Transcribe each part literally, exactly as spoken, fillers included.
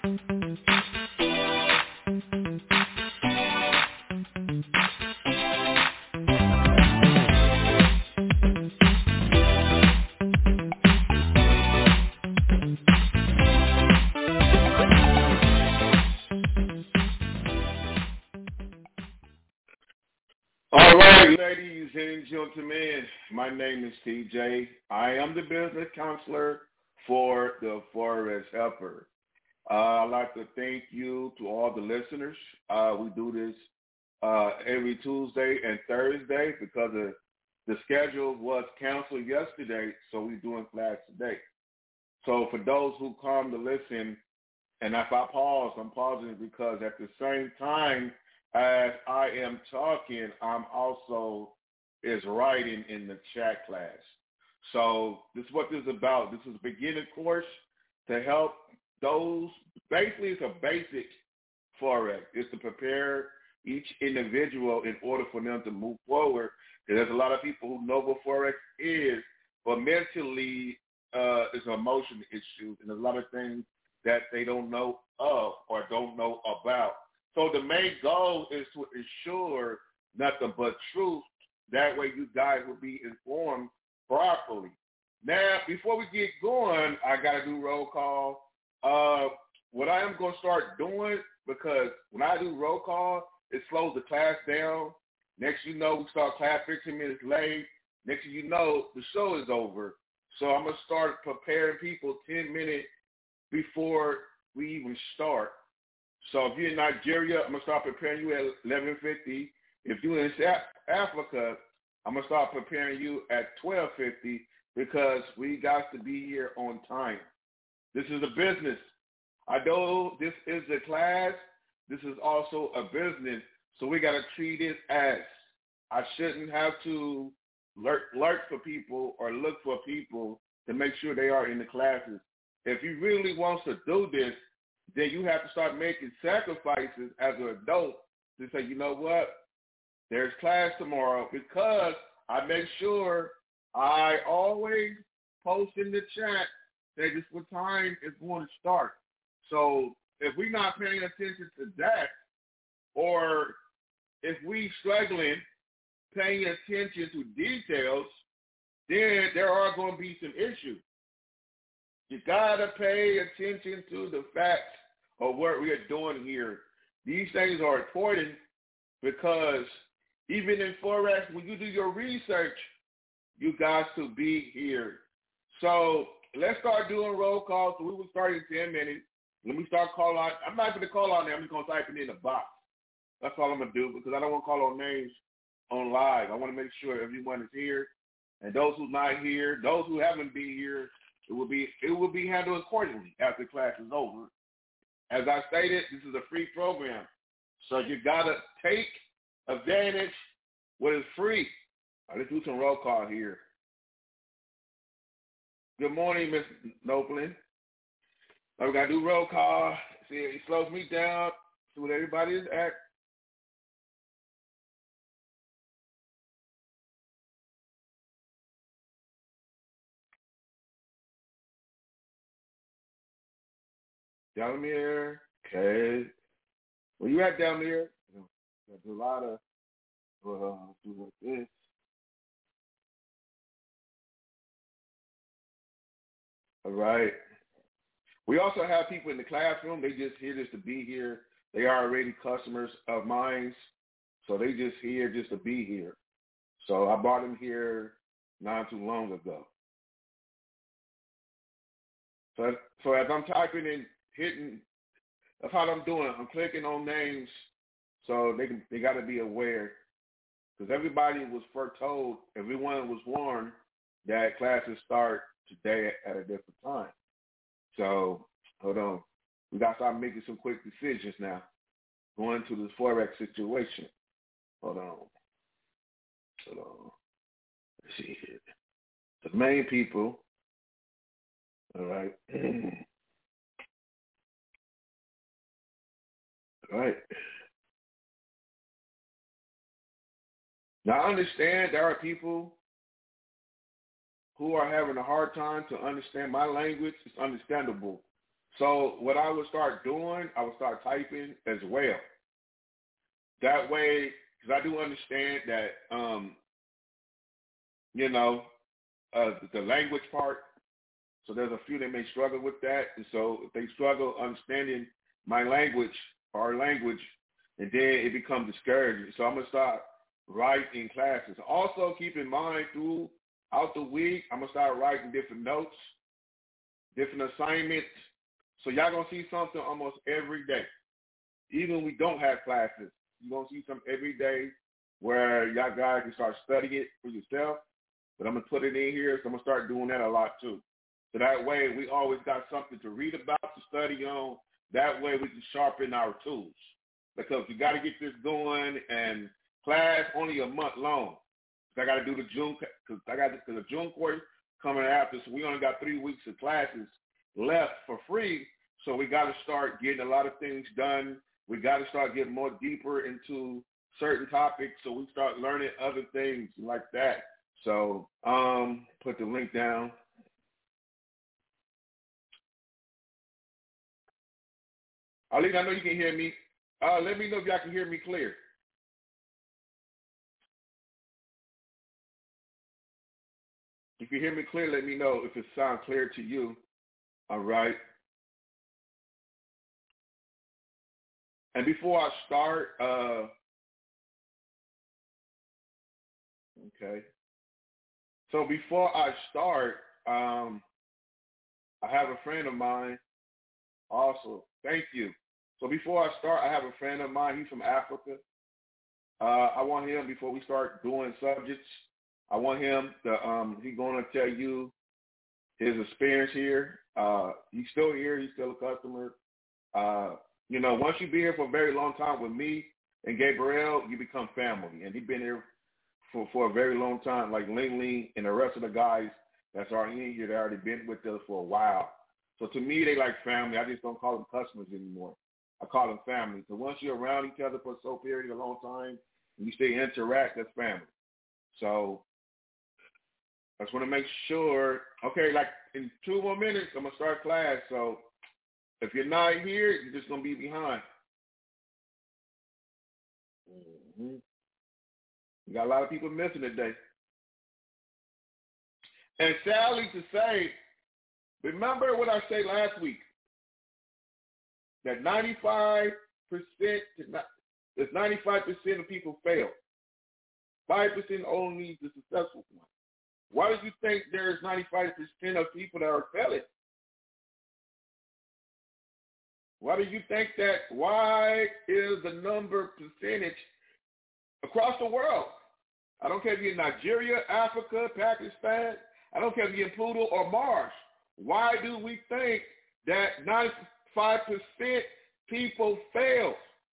All right, ladies and gentlemen, my name is T J. I am the business counselor for the Forex Helper. Uh, I'd like to thank you to all the listeners. Uh, we do this uh, every Tuesday and Thursday because of the schedule was canceled yesterday, so we're doing class today. So for those who come to listen, and if I pause, I'm pausing because at the same time as I am talking, I'm also is writing in the chat class. So this is what this is about. This is a beginning course to help those. Basically, it's a basic Forex. It's to prepare each individual in order for them to move forward. There's a lot of people who know what Forex is, but mentally uh, it's an emotional issue, and there's a lot of things that they don't know of or don't know about. So the main goal is to ensure nothing but truth. That way you guys will be informed properly. Now, before we get going, I got to do roll call. Uh, what I am going to start doing, because when I do roll call, it slows the class down. Next you know, we start class fifteen minutes late. Next thing you know, the show is over. So I'm going to start preparing people ten minutes before we even start. So if you're in Nigeria, I'm going to start preparing you at eleven fifty. If you're in South Africa, I'm going to start preparing you at twelve fifty because we got to be here on time. This is a business. I know this is a class. This is also a business. So we got to treat it as. I shouldn't have to lurk, lurk for people or look for people to make sure they are in the classes. If you really want to do this, then you have to start making sacrifices as an adult to say, you know what, there's class tomorrow, because I make sure I always post in the chat that this what time is going to start. So if we're not paying attention to that, or if we struggling paying attention to details, then there are going to be some issues. You got to pay attention to the facts of what we are doing here. These things are important because even in Forex, when you do your research, you got to be here. So let's start doing roll calls. So we will start in ten minutes. Let me start calling out. I'm not going to call on them. I'm just going to type it in the box. That's all I'm going to do, because I don't want to call on names on live. I want to make sure everyone is here. And those who's not here, those who haven't been here, it will be it will be handled accordingly after class is over. As I stated, this is a free program. So you got to take advantage what is free. Let's do some roll call here. Good morning, Miz Noblin. We got to do roll call. See, it slows me down. See what everybody is at. Down there. Okay. Where you at down there? Got a lot of uh, do like this. All right. We also have people in the classroom. They just here just to be here. They are already customers of mine, so they just here just to be here. So I brought them here not too long ago. So, so as I'm typing and hitting, that's how I'm doing. I'm clicking on names, so they can they got to be aware, because everybody was foretold, everyone was warned that classes start today at a different time. So hold on, we got to start making some quick decisions now, going to this Forex situation. Hold on, hold on. Let's see here. The main people. All right. All right. Now, I understand there are people who are having a hard time to understand my language. It's understandable. So what I would start doing, I would start typing as well. That way, because I do understand that, um, you know, uh, the language part. So there's a few that may struggle with that. And so if they struggle understanding my language, our language, and then it becomes discouraging. So I'm going to start writing classes. Also keep in mind throughout the week, I'm going to start writing different notes, different assignments. So y'all going to see something almost every day. Even when we don't have classes, you're going to see something every day where y'all guys can start studying it for yourself. But I'm going to put it in here, so I'm going to start doing that a lot too. So that way we always got something to read about, to study on. That way we can sharpen our tools. Because you got to get this going, and class only a month long. I got to do the June, because I got the, the June course coming after, so we only got three weeks of classes left for free. So we got to start getting a lot of things done. We got to start getting more deeper into certain topics, so we start learning other things like that. So um, put the link down. Arlene, I know you can hear me. Uh, let me know if y'all can hear me clear. If you hear me clear, let me know if it sounds clear to you. All right. And before I start, uh, okay. So before I start, um, I have a friend of mine also. Thank you. So before I start, I have a friend of mine. He's from Africa. Uh, I want him, before we start doing subjects, I want him to, um, he's going to tell you his experience here. Uh, he's still here. He's still a customer. Uh, you know, once you be here for a very long time with me and Gabriel, you become family. And he's been here for, for a very long time, like Ling Ling and the rest of the guys that's already in here that already been with us for a while. So to me, they like family. I just don't call them customers anymore. I call them family. So once you're around each other for so period of a long time and you stay interact, that's family. So I just want to make sure, okay, like in two more minutes, I'm going to start class. So if you're not here, you're just going to be behind. Mm-hmm. You got a lot of people missing today. And sadly to say, remember what I said last week, that ninety-five percent, there's ninety-five percent of people fail. five percent only the successful one. Why do you think there's ninety-five percent of people that are failing? Why do you think that? Why is the number percentage across the world? I don't care if you're in Nigeria, Africa, Pakistan. I don't care if you're in Pluto or Mars. Why do we think that ninety-five percent people fail?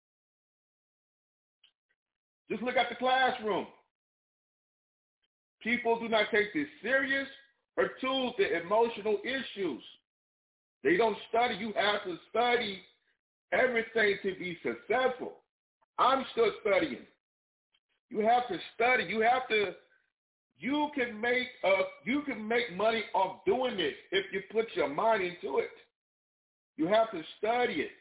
Just look at the classroom. People do not take this serious, or two, the emotional issues. They don't study. You have to study everything to be successful. I'm still studying. You have to study. You have to, you can make uh, you can make money off doing this if you put your mind into it. You have to study it.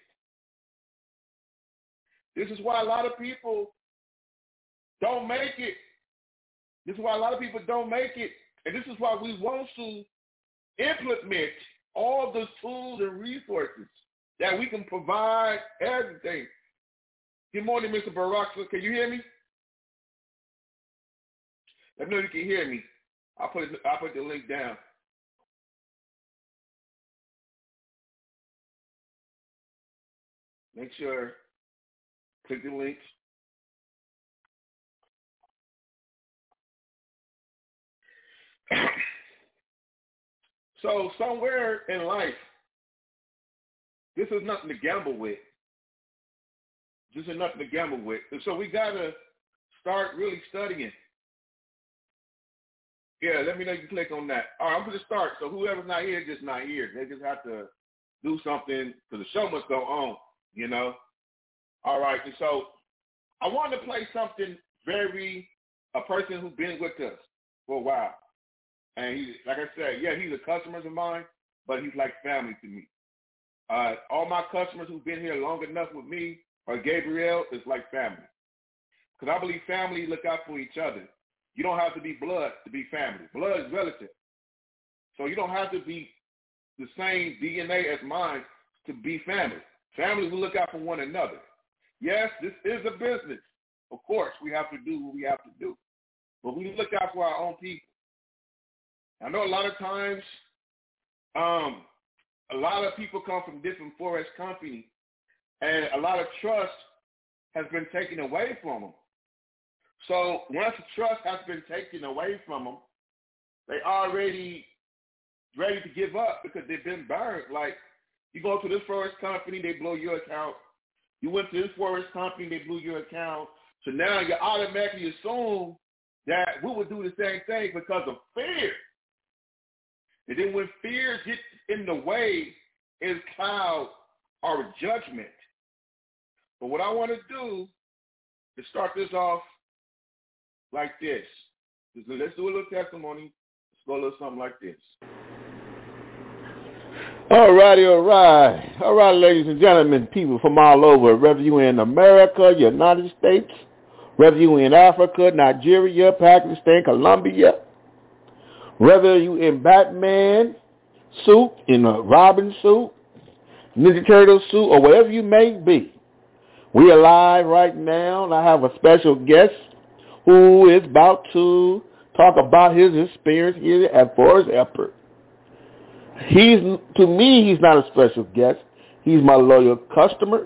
This is why a lot of people don't make it. This is why a lot of people don't make it. And this is why we want to implement all the tools and resources that we can provide everything. Good morning, Mister Barack. Can you hear me? Let me know if you can hear me. I'll put, it, I'll put the link down. Make sure, click the links. So somewhere in life, this is nothing to gamble with. This is nothing to gamble with. And so we got to start really studying. Yeah, let me know if you click on that. All right, I'm going to start. So whoever's not here, just not here. They just have to do something because the show must go on, you know. All right, and so I wanted to play something very, a person who's been with us for a while. And he, like I said, yeah, he's a customer of mine, but he's like family to me. Uh, all my customers who've been here long enough with me or Gabriel is like family. Because I believe family look out for each other. You don't have to be blood to be family. Blood is relative. So you don't have to be the same D N A as mine to be family. Family will look out for one another. Yes, this is a business. Of course, we have to do what we have to do. But we look out for our own people. I know a lot of times um, a lot of people come from different Forex companies, and a lot of trust has been taken away from them. So once the trust has been taken away from them, they already ready to give up because they've been burned. Like, you go to this Forex company, they blow your account. You went to this Forex company, they blew your account. So now you automatically assume that we would do the same thing because of fear. And then when fear gets in the way, it clouds our judgment. But what I want to do is start this off like this. Let's do a little testimony. Let's go a little something like this. All righty, all right. All right, ladies and gentlemen, people from all over, whether you're in America, United States, whether you're in Africa, Nigeria, Pakistan, Colombia, whether you in Batman suit, in a Robin suit, Ninja Turtle suit, or whatever you may be, we are live right now, and I have a special guest who is about to talk about his experience here at Forex Epper. He's, to me, he's not a special guest. He's my loyal customer,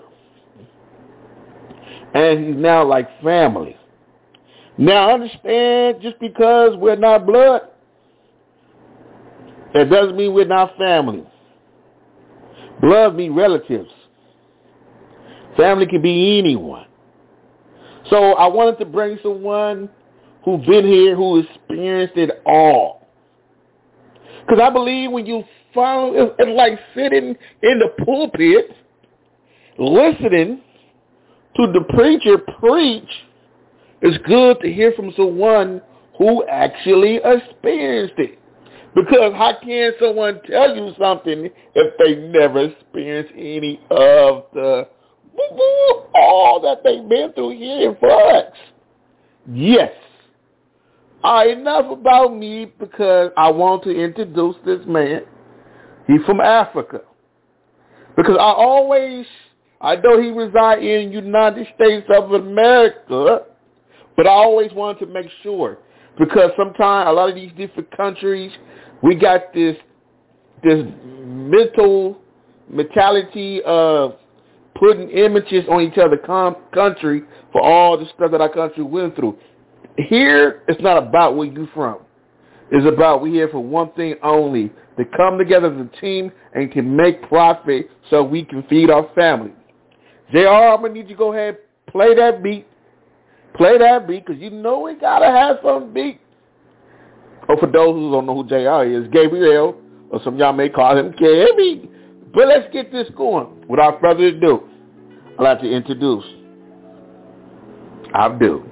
and he's now like family. Now, understand, just because we're not blood, that doesn't mean we're not family. Blood means relatives. Family can be anyone. So I wanted to bring someone who's been here, who experienced it all. Because I believe when you follow, it's like sitting in the pulpit, listening to the preacher preach. It's good to hear from someone who actually experienced it. Because how can someone tell you something if they never experienced any of the all that they've been through here in Forex? Yes. All right, enough about me, because I want to introduce this man. He's from Africa. Because I always, I know he resides in the United States of America, but I always wanted to make sure. Because sometimes a lot of these different countries, we got this this mental mentality of putting images on each other's com- country for all the stuff that our country went through. Here, it's not about where you're from. It's about we're here for one thing only, to come together as a team and can make profit so we can feed our family. J R, I'm going to need you to go ahead and play that beat. Play that beat, because you know we got to have some beat. Or for those who don't know who J R is, Gabriel, or some of y'all may call him K M E. But let's get this going. Without further ado, I'd like to introduce Abdul.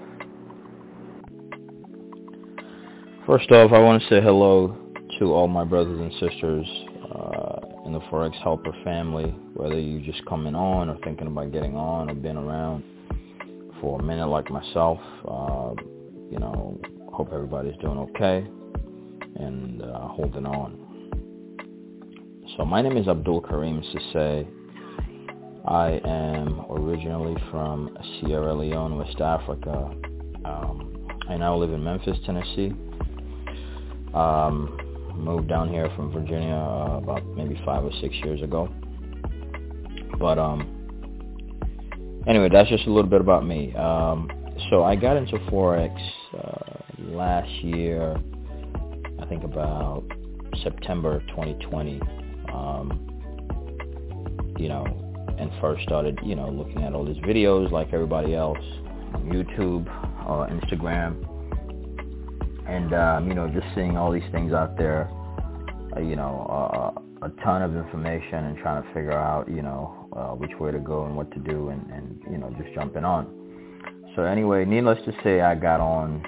First off, I want to say hello to all my brothers and sisters uh, in the Forex Helper family, whether you just coming on or thinking about getting on or been around for a minute like myself. Uh, you know, hope everybody's doing okay and uh, holding on. So my name is Abdul Karim Sisse. I am originally from Sierra Leone, West Africa. Um, I now live in Memphis, Tennessee. Um, moved down here from Virginia uh, about maybe five or six years ago. But um, anyway, that's just a little bit about me. Um, so I got into Forex uh, last year, I think about September twenty twenty. Um, you know, and first started, you know, looking at all these videos like everybody else on YouTube or Instagram. And, um, you know, just seeing all these things out there, uh, you know, uh, a ton of information and trying to figure out, you know, uh, which way to go and what to do and, and, you know, just jumping on. So anyway, needless to say, I got on,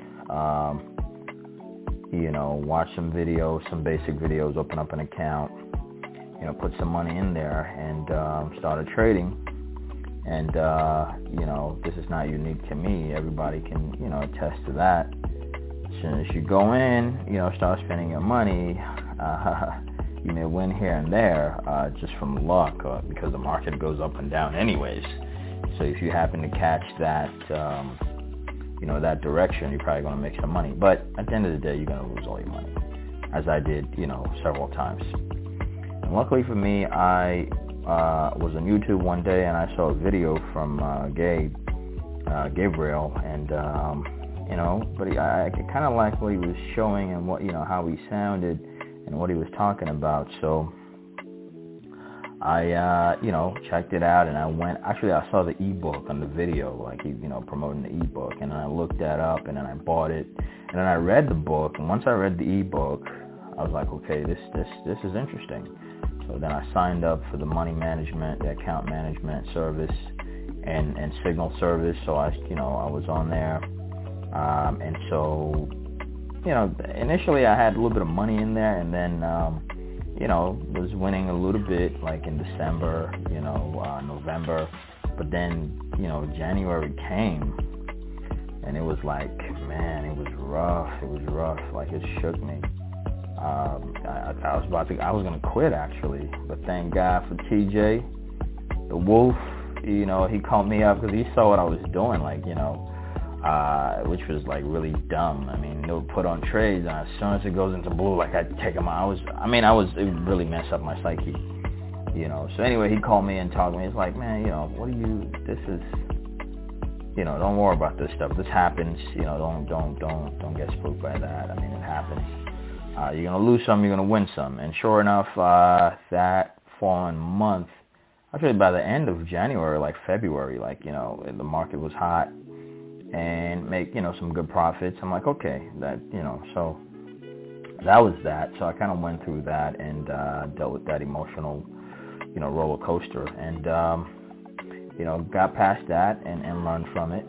um, you know, watched some videos, some basic videos, open up an account, you know, put some money in there and um, started trading. And, uh, you know, this is not unique to me. Everybody can, you know, attest to that. As soon as you go in, you know, start spending your money, uh, you may win here and there uh, just from luck uh, because the market goes up and down anyways. So if you happen to catch that, um, you know, that direction, you're probably going to make some money. But at the end of the day, you're going to lose all your money, as I did, you know, several times. And luckily for me, I uh, was on YouTube one day and I saw a video from uh, Gabe, uh, Gabriel, and um, you know, but he, I, I kind of like what he was showing and what, you know, how he sounded and what he was talking about. So I, uh, you know, checked it out, and I went, actually I saw the ebook on the video, like he, you know, promoting the ebook, and then I looked that up, and then I bought it, and then I read the book, and once I read the ebook, I was like, okay, this, this, this is interesting. So then I signed up for the money management, the account management service, and, and signal service, so I, you know, I was on there, um, and so, you know, initially I had a little bit of money in there, and then, um, you know, was winning a little bit, like in December, you know, uh, November, but then, you know, January came, and it was like, man, it was rough, it was rough, like it shook me. Um, I, I was about to, I was going to quit actually, but thank God for T J, the Wolf, you know, he called me up because he saw what I was doing, like, you know, Uh, which was like really dumb. I mean, they would put on trades, and as soon as it goes into blue, like I'd take them out. I was, I mean, I was, it really messed up my psyche, you know. So anyway, he called me and talked to me. He's like, man, you know, what do you? This is, you know, don't worry about this stuff. This happens, you know. Don't, don't, don't, don't get spooked by that. I mean, it happens. Uh, you're gonna lose some, you're gonna win some. And sure enough, uh, that following month, actually by the end of January, like February, like you know, the market was hot. And make, you know, some good profits. I'm like, okay, that, you know, so that was that. So I kind of went through that and uh, dealt with that emotional, you know, roller coaster. And, um, you know, got past that and, and learned from it.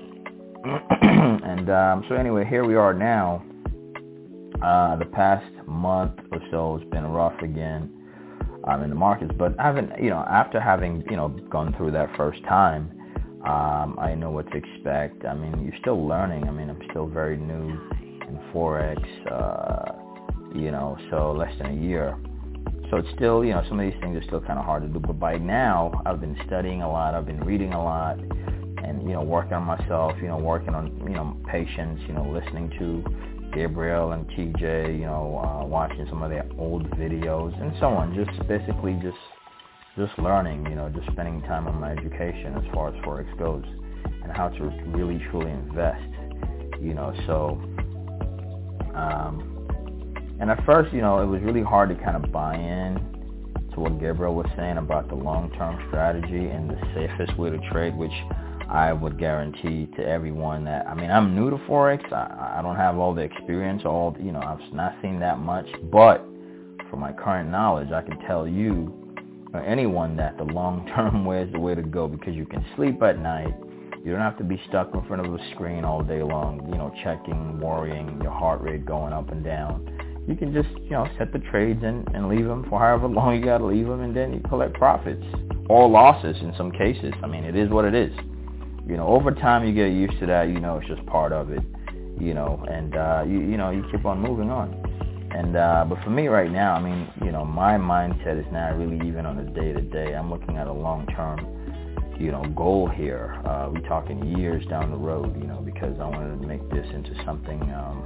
and um, so anyway, here we are now. Uh, the past month or so has been rough again um, in the markets. But I haven't, you know, after having, you know, gone through that first time, Um, I know what to expect. I mean, you're still learning. I mean, I'm still very new in Forex, uh, you know, so less than a year. So it's still, you know, some of these things are still kind of hard to do. But by now, I've been studying a lot. I've been reading a lot and, you know, working on myself, you know, working on, you know, patience, you know, listening to Gabriel and T J, you know, uh, watching some of their old videos and so on. Just basically just just learning, you know, just spending time on my education as far as Forex goes and how to really, truly invest, you know, so, um, and at first, you know, it was really hard to kind of buy in to what Gabriel was saying about the long-term strategy and the safest way to trade, which I would guarantee to everyone that, I mean, I'm new to Forex. I, I don't have all the experience, all, you know, I've not seen that much, but from my current knowledge, I can tell you, or anyone, that the long-term way is the way to go because you can sleep at night. You don't have to be stuck in front of a screen all day long, you know, checking, worrying, your heart rate going up and down. You can just, you know, set the trades and, and leave them for however long you got to leave them, and then you collect profits or losses in some cases. I mean, it is what it is. You know, over time you get used to that. You know, it's just part of it, you know, and, uh, you, you know, you keep on moving on. And, uh, but for me right now, I mean, you know, my mindset is not really even on a day-to-day. I'm looking at a long-term, you know, goal here. Uh, we're talking years down the road, you know, because I wanted to make this into something, um,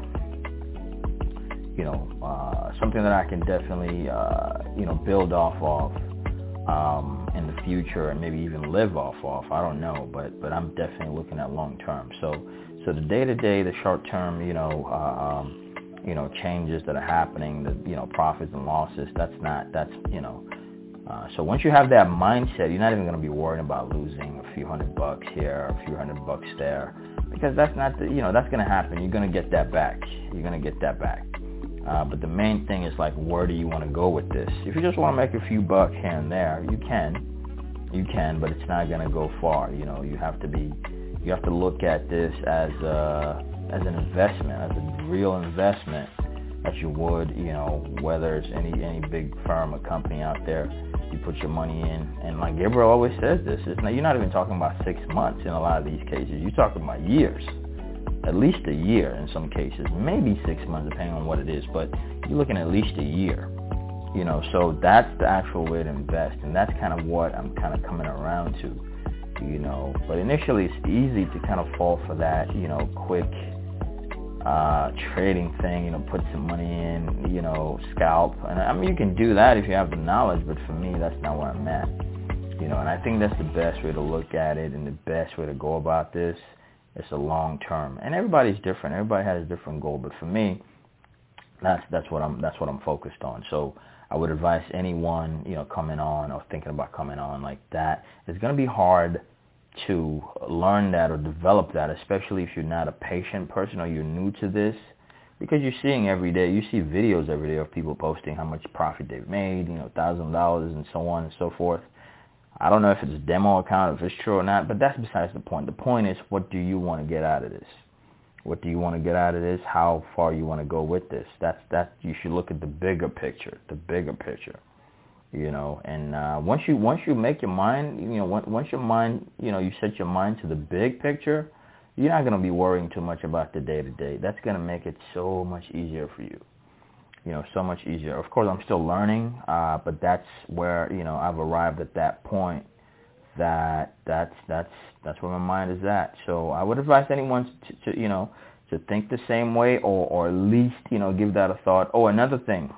you know, uh, something that I can definitely, uh, you know, build off of um, in the future and maybe even live off of. I don't know, but, but I'm definitely looking at long-term. So, so the day-to-day, the short-term, you know, uh, um, you know, changes that are happening, the, you know, profits and losses, that's not, that's, you know, uh, so once you have that mindset, you're not even going to be worrying about losing a few hundred bucks here, a few hundred bucks there, because that's not the, you know, that's going to happen. You're going to get that back. You're going to get that back. Uh, but the main thing is like, where do you want to go with this? If you just want to make a few bucks here and there, you can, you can, but it's not going to go far. You know, you have to be, you have to look at this as a, as an investment, as a real investment, as you would, you know, whether it's any any big firm or company out there. You put your money in, and like Gabriel always says this, it's not, you're not even talking about six months in a lot of these cases. You're talking about years, at least a year in some cases, maybe six months depending on what it is, but you're looking at least a year. You know, so that's the actual way to invest, and that's kind of what I'm kind of coming around to, you know. But initially, it's easy to kind of fall for that, you know, quick uh, trading thing, you know, put some money in, you know, scalp. And I mean, you can do that if you have the knowledge, but for me, that's not where I'm at, you know. And I think that's the best way to look at it, and the best way to go about this. It's a long term, and everybody's different. Everybody has a different goal, but for me, that's that's what I'm that's what I'm focused on. So I would advise anyone, you know, coming on or thinking about coming on like that. It's going to be hard to learn that or develop that, especially if you're not a patient person or you're new to this, because you're seeing every day, you see videos every day of people posting how much profit they've made, you know, one thousand dollars and so on and so forth. I don't know if it's a demo account, if it's true or not, but that's besides the point. The point is, what do you want to get out of this? What do you want to get out of this? How far you want to go with this? That's that. You should look at the bigger picture, the bigger picture, you know. And uh, once you once you make your mind, you know, once, once your mind, you know, you set your mind to the big picture, you're not going to be worrying too much about the day to day. That's going to make it so much easier for you, you know, so much easier. Of course, I'm still learning, uh, but that's where, you know, I've arrived at that point. That that's that's that's where my mind is at. So I would advise anyone to, to you know to think the same way, or or at least, you know, give that a thought. Oh, another thing,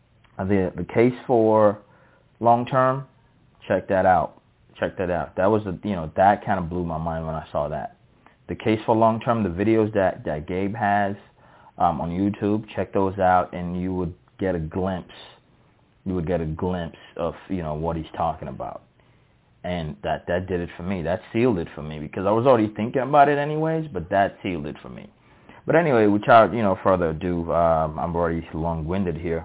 the the case for long term, check that out. Check that out. That was a, you know, that kind of blew my mind when I saw that. The case for long term, the videos that that Gabe has um, on YouTube, check those out, and you would get a glimpse. You would get a glimpse of, you know, what he's talking about. And that, that did it for me. That sealed it for me, because I was already thinking about it anyways, but that sealed it for me. But anyway, without, you know, further ado, um, I'm already long-winded here.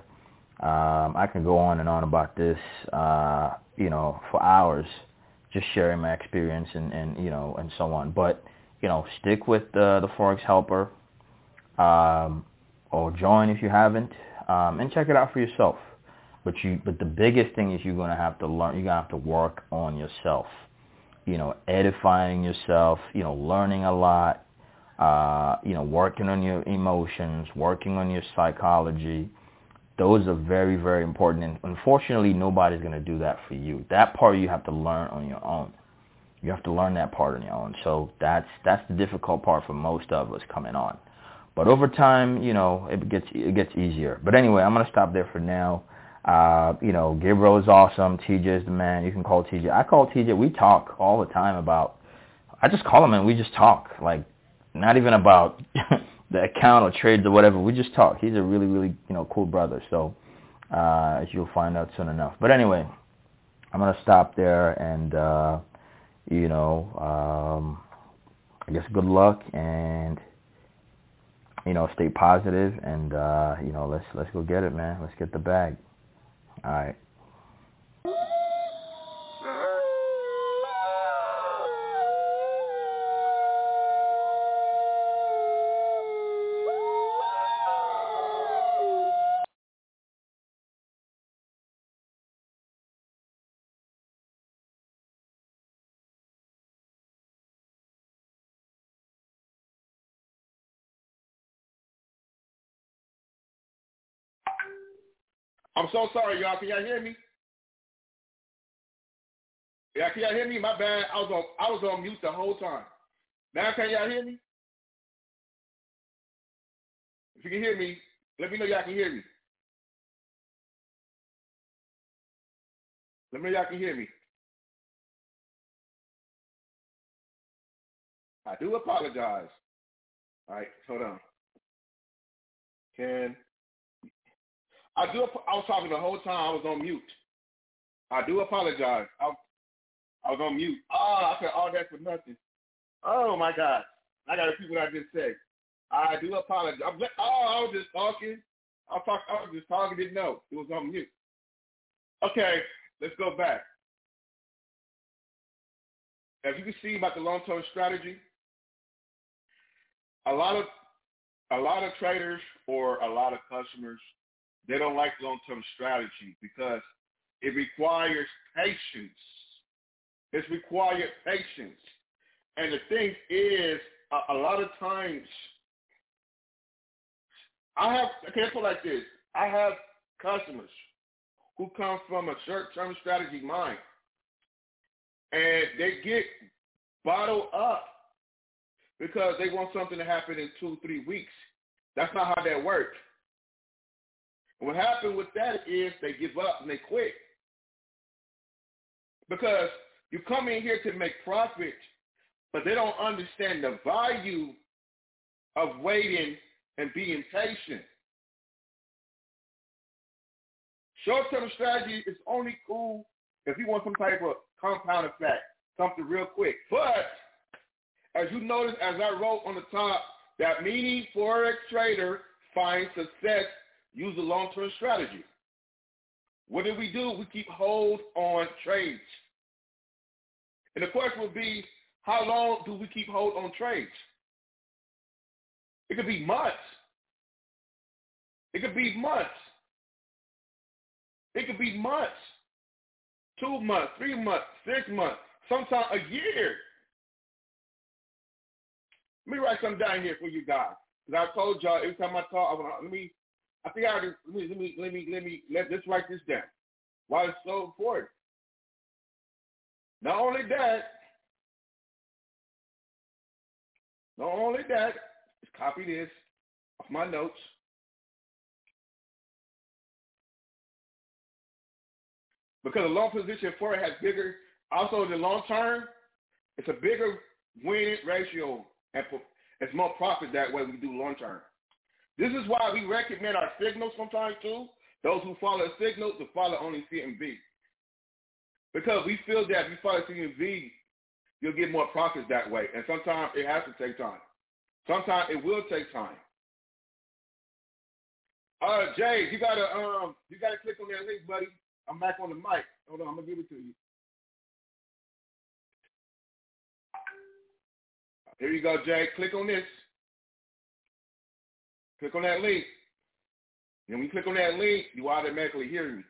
Um, I can go on and on about this, uh, you know, for hours, just sharing my experience and, and, you know, and so on. But, you know, stick with uh, the Forex Helper, um, or join if you haven't, um, and check it out for yourself. But you, but the biggest thing is you're gonna have to learn. You're gonna have to work on yourself. You know, edifying yourself. You know, learning a lot. Uh, you know, working on your emotions, working on your psychology. Those are very, very important. And unfortunately, nobody's gonna do that for you. That part you have to learn on your own. You have to learn that part on your own. So that's that's the difficult part for most of us coming on. But over time, you know, it gets it gets easier. But anyway, I'm gonna stop there for now. Uh, you know, Gabriel is awesome. T J is the man. You can call T J. I call T J. We talk all the time about, I just call him and we just talk. Like, not even about the account or trades or whatever. We just talk. He's a really, really, you know, cool brother. So, uh, as you'll find out soon enough. But anyway, I'm going to stop there and, uh, you know, um, I guess good luck and, you know, stay positive and, uh, you know, let's, let's go get it, man. Let's get the bag. All right. I'm so sorry, y'all. Can y'all hear me? Yeah, can y'all hear me? My bad. I was on I was on mute the whole time. Now can y'all hear me? If you can hear me, let me know y'all can hear me. Let me know y'all can hear me. I do apologize. All right, hold on. Can I do? I was talking the whole time. I was on mute. I do apologize. I, I was on mute. Oh, I said all that for nothing. Oh my God! I got to repeat what I just said. I do apologize. I'm, oh, I was just talking. I was, talk, I was just talking. Didn't know it was on mute. Okay, let's go back. As you can see about the long-term strategy, a lot of a lot of traders or a lot of customers, they don't like long-term strategy because it requires patience. It's required patience. And the thing is, a, a lot of times, I have, okay, put it like this. I have customers who come from a short-term strategy mind, and they get bottled up because they want something to happen in two, three weeks. That's not how that works. What happened with that is they give up and they quit. Because you come in here to make profit, but they don't understand the value of waiting and being patient. Short-term strategy is only cool if you want some type of compound effect, something real quick. But as you notice, as I wrote on the top, that meaning Forex trader finds success use a long-term strategy. What do we do? We keep hold on trades. And the question would be, how long do we keep hold on trades? It could be months. It could be months. It could be months. Two months, three months, six months, sometimes a year. Let me write something down here for you guys. Because I told y'all every time I talk, I want let me I think I already let me let me let me let me let let's write this down. Why it's so important. Not only that, not only that, just copy this off my notes. Because a long position for it has bigger, also the long term, it's a bigger win ratio and it's more profit that way we do long term. This is why we recommend our signals sometimes too. Those who follow signals to follow only C and V. Because we feel that if you follow C and V, you'll get more profits that way. And sometimes it has to take time. Sometimes it will take time. Uh, Jay, you gotta um, you gotta click on that link, buddy. I'm back on the mic. Hold on, I'm gonna give it to you. Here you go, Jay. Click on this. Click on that link. And when you click on that link, you automatically hear me.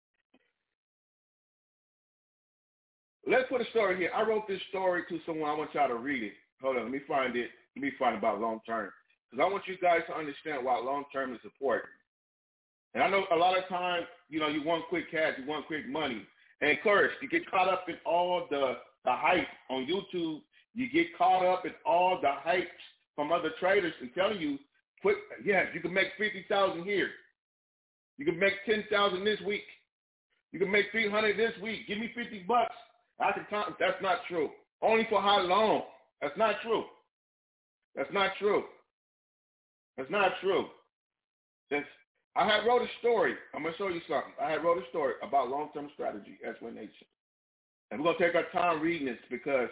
Let's put a story here. I wrote this story to someone. I want y'all to read it. Hold on, let me find it. Let me find about long term. Because I want you guys to understand why long term is important. And I know a lot of times, you know, you want quick cash, you want quick money. And of course, you get caught up in all the, the hype on YouTube. You get caught up in all the hype from other traders and telling you, quick, yes, you can make fifty thousand here. You can make ten thousand this week. You can make three hundred this week. Give me fifty bucks. That's, that's not true. Only for how long? That's not true. That's not true. That's not true. That's, I had wrote a story. I'm going to show you something. I had wrote a story about long-term strategy explanation. And we're going to take our time reading this because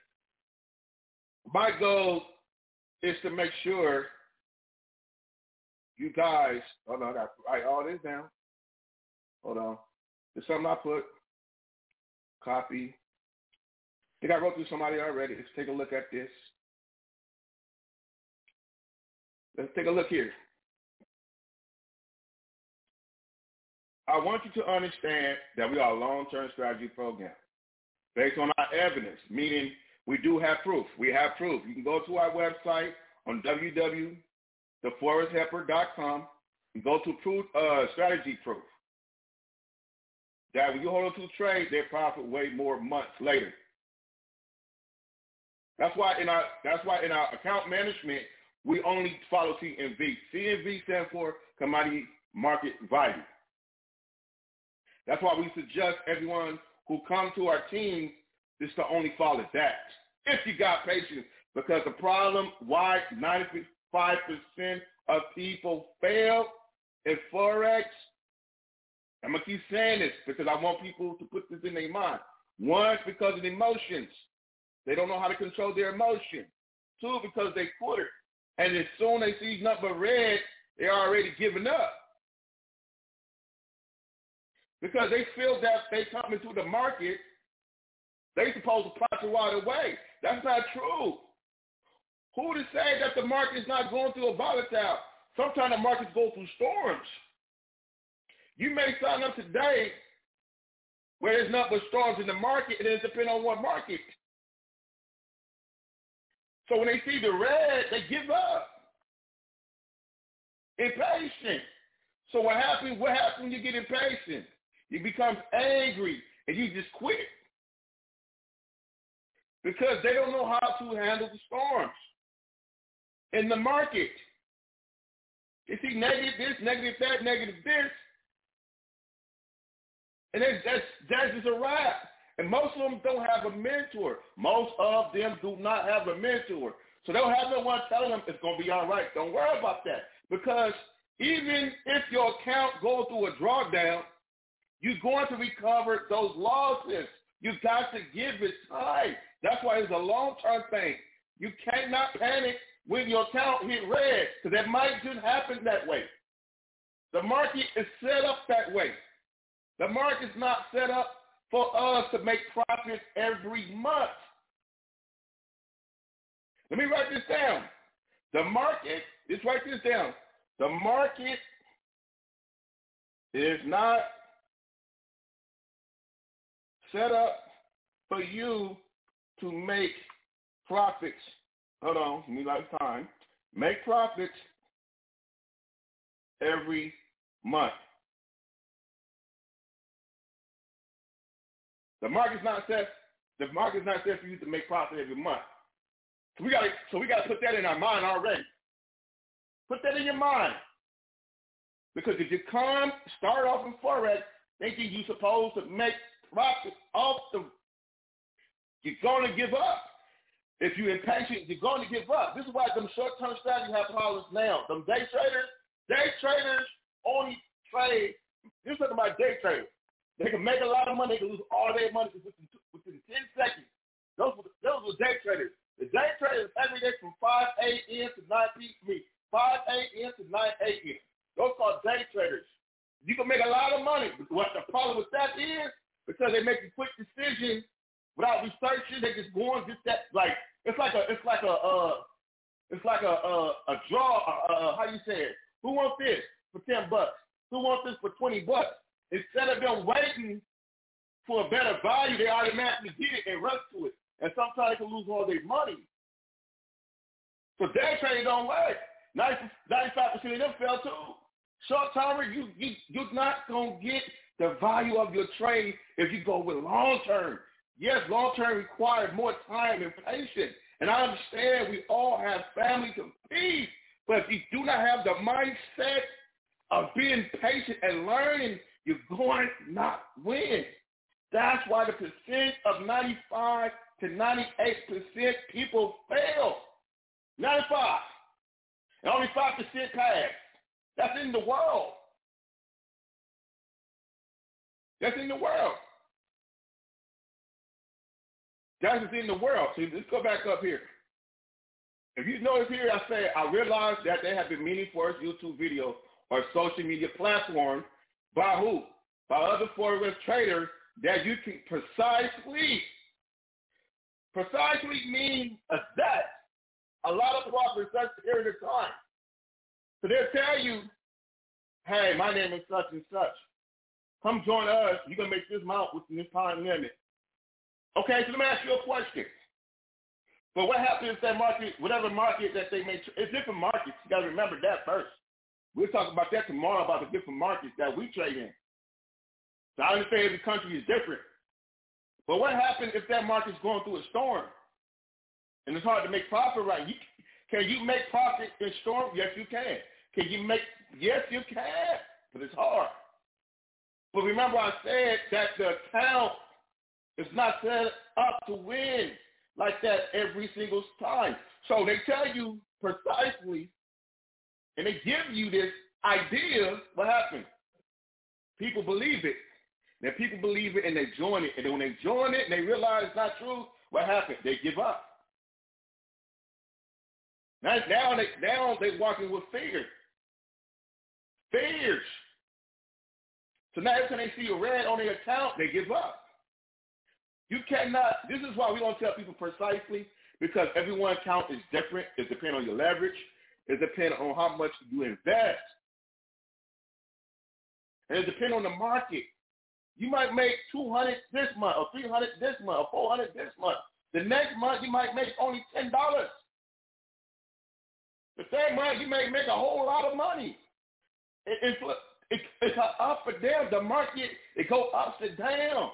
my goal is to make sure you guys, hold on, I got to write all this down. Hold on. There's something I put. Copy. I think I wrote through somebody already. Let's take a look at this. Let's take a look here. I want you to understand that we are a long-term strategy program based on our evidence, meaning we do have proof. We have proof. You can go to our website on w w w dot the forex helper dot com and go to proof, uh, strategy proof. That when you hold on to trade, they profit way more months later. That's why in our that's why in our account management we only follow C and V. C and V stands for commodity market value. That's why we suggest everyone who comes to our team is to only follow that. If you got patience, because the problem why ninety-five percent of people fail in Forex, I'm going to keep saying this because I want people to put this in their mind. One, because of emotions. They don't know how to control their emotion. Two, because they quitter. And as soon as they see nothing but red, they're already giving up. Because they feel that they come into the market, they supposed to profit right away. That's not true. Who to say that the market is not going through a volatile? Sometimes the markets go through storms. You may sign up today where there's nothing but storms in the market, and it depends on what market. So when they see the red, they give up. Impatient. So what happens? What happens when you get impatient? You become angry and you just quit because they don't know how to handle the storms in the market. You see negative this, negative that, negative this, and that's that's, that's just a wrap. And most of them don't have a mentor. Most of them do not have a mentor. So they don't have no one telling them it's going to be all right. Don't worry about that. Because even if your account goes through a drawdown, you're going to recover those losses. You've got to give it time. That's why it's a long-term thing. You cannot panic when your account hit red, because that might just happen that way. The market is set up that way. The market is not set up for us to make profits every month. Let me write this down. The market, let's write this down. The market is not set up for you to make profits. Hold on, let me like time. Make profits every month. The market's not set. The market's not set for you to make profit every month. So we got to. So we got to put that in our mind already. Put that in your mind, because if you come start off in forex thinking you're supposed to make profit off the, you're going to give up. If you're impatient, you're going to give up. This is why them short-term strategies have problems now. Them day traders, day traders only trade. You're talking about day traders. They can make a lot of money. They can lose all their money within, within ten seconds. Those were, those were day traders. The day traders every day from five a.m. to nine p.m. five a.m. to nine a.m. Those are day traders. You can make a lot of money. What the problem with that is, because they make a quick decision without researching, they just go and get that. Like it's like a, it's like a, uh, it's like a, a, a draw. Uh, uh, how you say it? Who wants this for ten bucks? Who wants this for twenty bucks? Instead of them waiting for a better value, they automatically get it and rush to it. And sometimes they can lose all their money. So day trading don't work. ninety-five percent of them fell too. Short term, you, you, you're not going to get the value of your trade if you go with long term. Yes, long term requires more time and patience. And I understand we all have families to feed. But if you do not have the mindset of being patient and learning, you're going to not win. That's why the percent of ninety-five to ninety-eight percent people fail. ninety-five. And only five percent pass. That's in the world. That's in the world. That's in the world. See, let's go back up here. If you notice here, I say, I realize that there have been many for YouTube videos or social media platforms by who? By other forex traders that you can precisely, precisely mean that a lot of profits such a period of time. So they'll tell you, hey, my name is such and such. Come join us. You're going to make this amount within this time limit. Okay, so let me ask you a question. But what happens if that market, whatever market that they make, it's different markets. You got to remember that first. We'll talk about that tomorrow, about the different markets that we trade in. So I understand every country is different. But what happens if that market's going through a storm and it's hard to make profit right? You, can you make profit in storm? Yes, you can. Can you make, yes, you can, but it's hard. But remember I said that the account is not set up to win like that every single time. So they tell you precisely, and they give you this idea, what happened? People believe it. Then people believe it and they join it. And then when they join it and they realize it's not true, what happened? They give up. Now, now, they, now they're walking with fear. Fears. So now every time they see a red on their account, they give up. You cannot, this is why we don't tell people precisely, because everyone's account is different. It depends on your leverage. It depends on how much you invest. And it depends on the market. You might make two hundred this month, or three hundred this month, or four hundred this month. The next month, you might make only ten dollars. The third month, you may make a whole lot of money. It, it's, it, it's up and down. The market, it goes ups and down.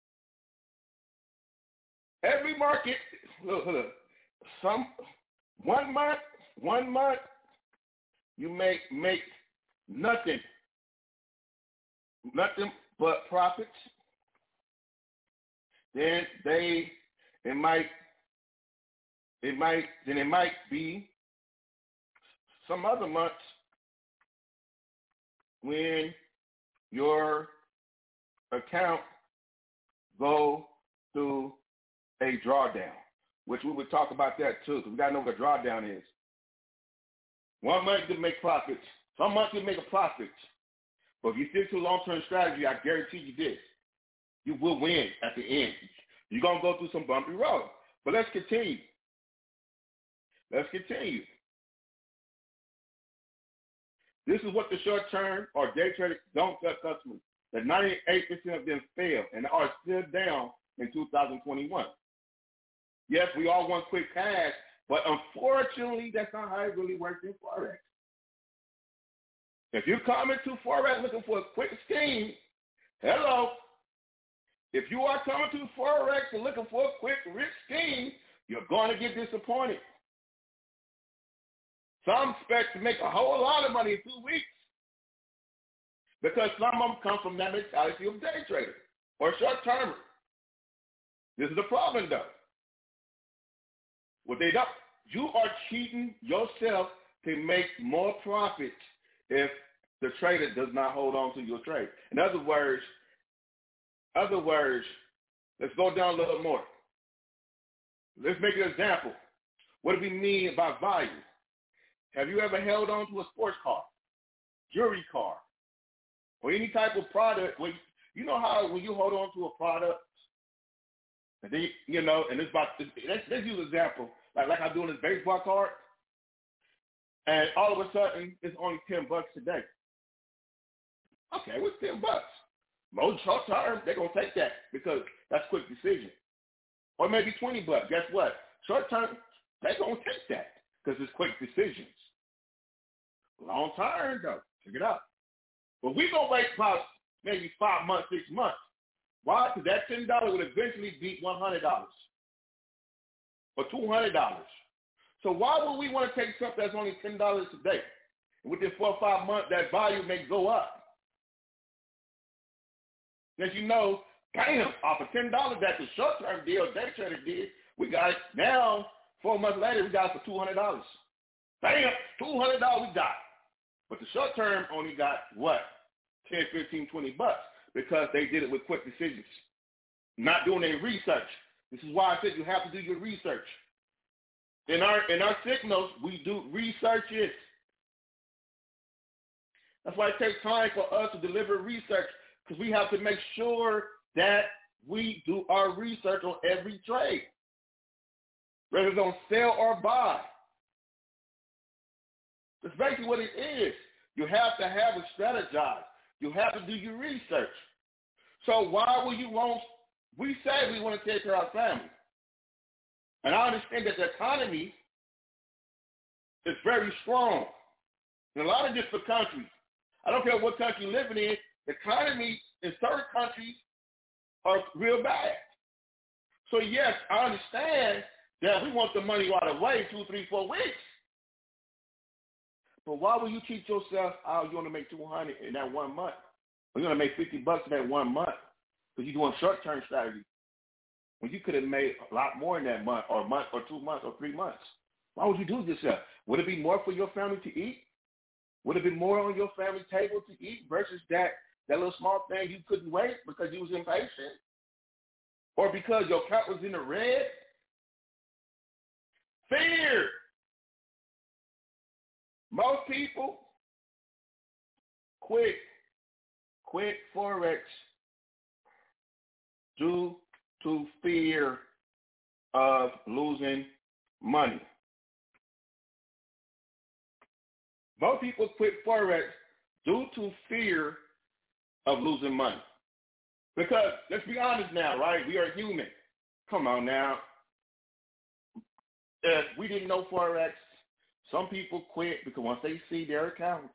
Every market, look, look, some, one month, one month, you make, make nothing. Nothing but profits. Then they, it might, it might, then it might be some other months when your account go through a drawdown, which we would talk about that too, because we got to know what a drawdown is. One month you can make profits. Some months you make a profit. But if you stick to a long-term strategy, I guarantee you this. You will win at the end. You're going to go through some bumpy road. But let's continue. Let's continue. This is what the short-term or day traders don't tell customers. That ninety-eight percent of them fail and are still down in two thousand twenty-one. Yes, we all want quick cash, but unfortunately, that's not how it really works in Forex. If you're coming to Forex looking for a quick scheme, hello. If you are coming to Forex and looking for a quick, rich scheme, you're going to get disappointed. Some expect to make a whole lot of money in two weeks because some of them come from that mentality of day trader or short-termer. This is the problem, though. What they don't, you are cheating yourself to make more profits if the trader does not hold on to your trade. In other words, other words, let's go down a little more. Let's make an example. What do we mean by value? Have you ever held on to a sports car, jewelry car, or any type of product? Where, you know how when you hold on to a product, and then, you know, and it's about, let's, let's use an example, like, like I'm doing this baseball card, and all of a sudden, it's only ten bucks today. Okay, what's ten bucks? Most short term, they're going to take that because that's quick decision. Or maybe twenty bucks. Guess what? Short term, they're going to take that because it's quick decisions. Long term, though, check it out. But we're going to wait about maybe five months, six months. Why? Because that ten dollars would eventually beat one hundred dollars or two hundred dollars. So why would we want to take something that's only ten dollars today? And within four or five months, that value may go up. As you know, bam, off of ten dollars that the short-term deal day trader did, we got it. Now, four months later, we got it for two hundred dollars. Bam, two hundred dollars we got it. But the short-term only got, what, ten, fifteen, twenty bucks because they did it with quick decisions, not doing any research. This is why I said you have to do your research. In our in our signals, we do researches. That's why it takes time for us to deliver research, because we have to make sure that we do our research on every trade, whether it's on sell or buy. That's basically what it is. You have to have it strategized. You have to do your research. So why would you want, we say we want to take care of our family. And I understand that the economy is very strong in a lot of different countries. I don't care what country you're living in, the economy in certain countries are real bad. So yes, I understand that we want the money right away, two, three, four weeks. But why would you cheat yourself out? You want to make two hundred in that one month. Or you're going to make fifty bucks in that one month because you're doing short-term strategy. When you could have made a lot more in that month or month or two months or three months. Why would you do this stuff? Would it be more for your family to eat? Would it be more on your family table to eat versus that, that little small thing you couldn't wait because you was impatient? Or because your account was in the red? Fear. Most people quit, quit Forex due to fear of losing money. Most people quit Forex due to fear of losing money. Because, let's be honest now, right? We are human. Come on now. If we didn't know Forex, some people quit because once they see their account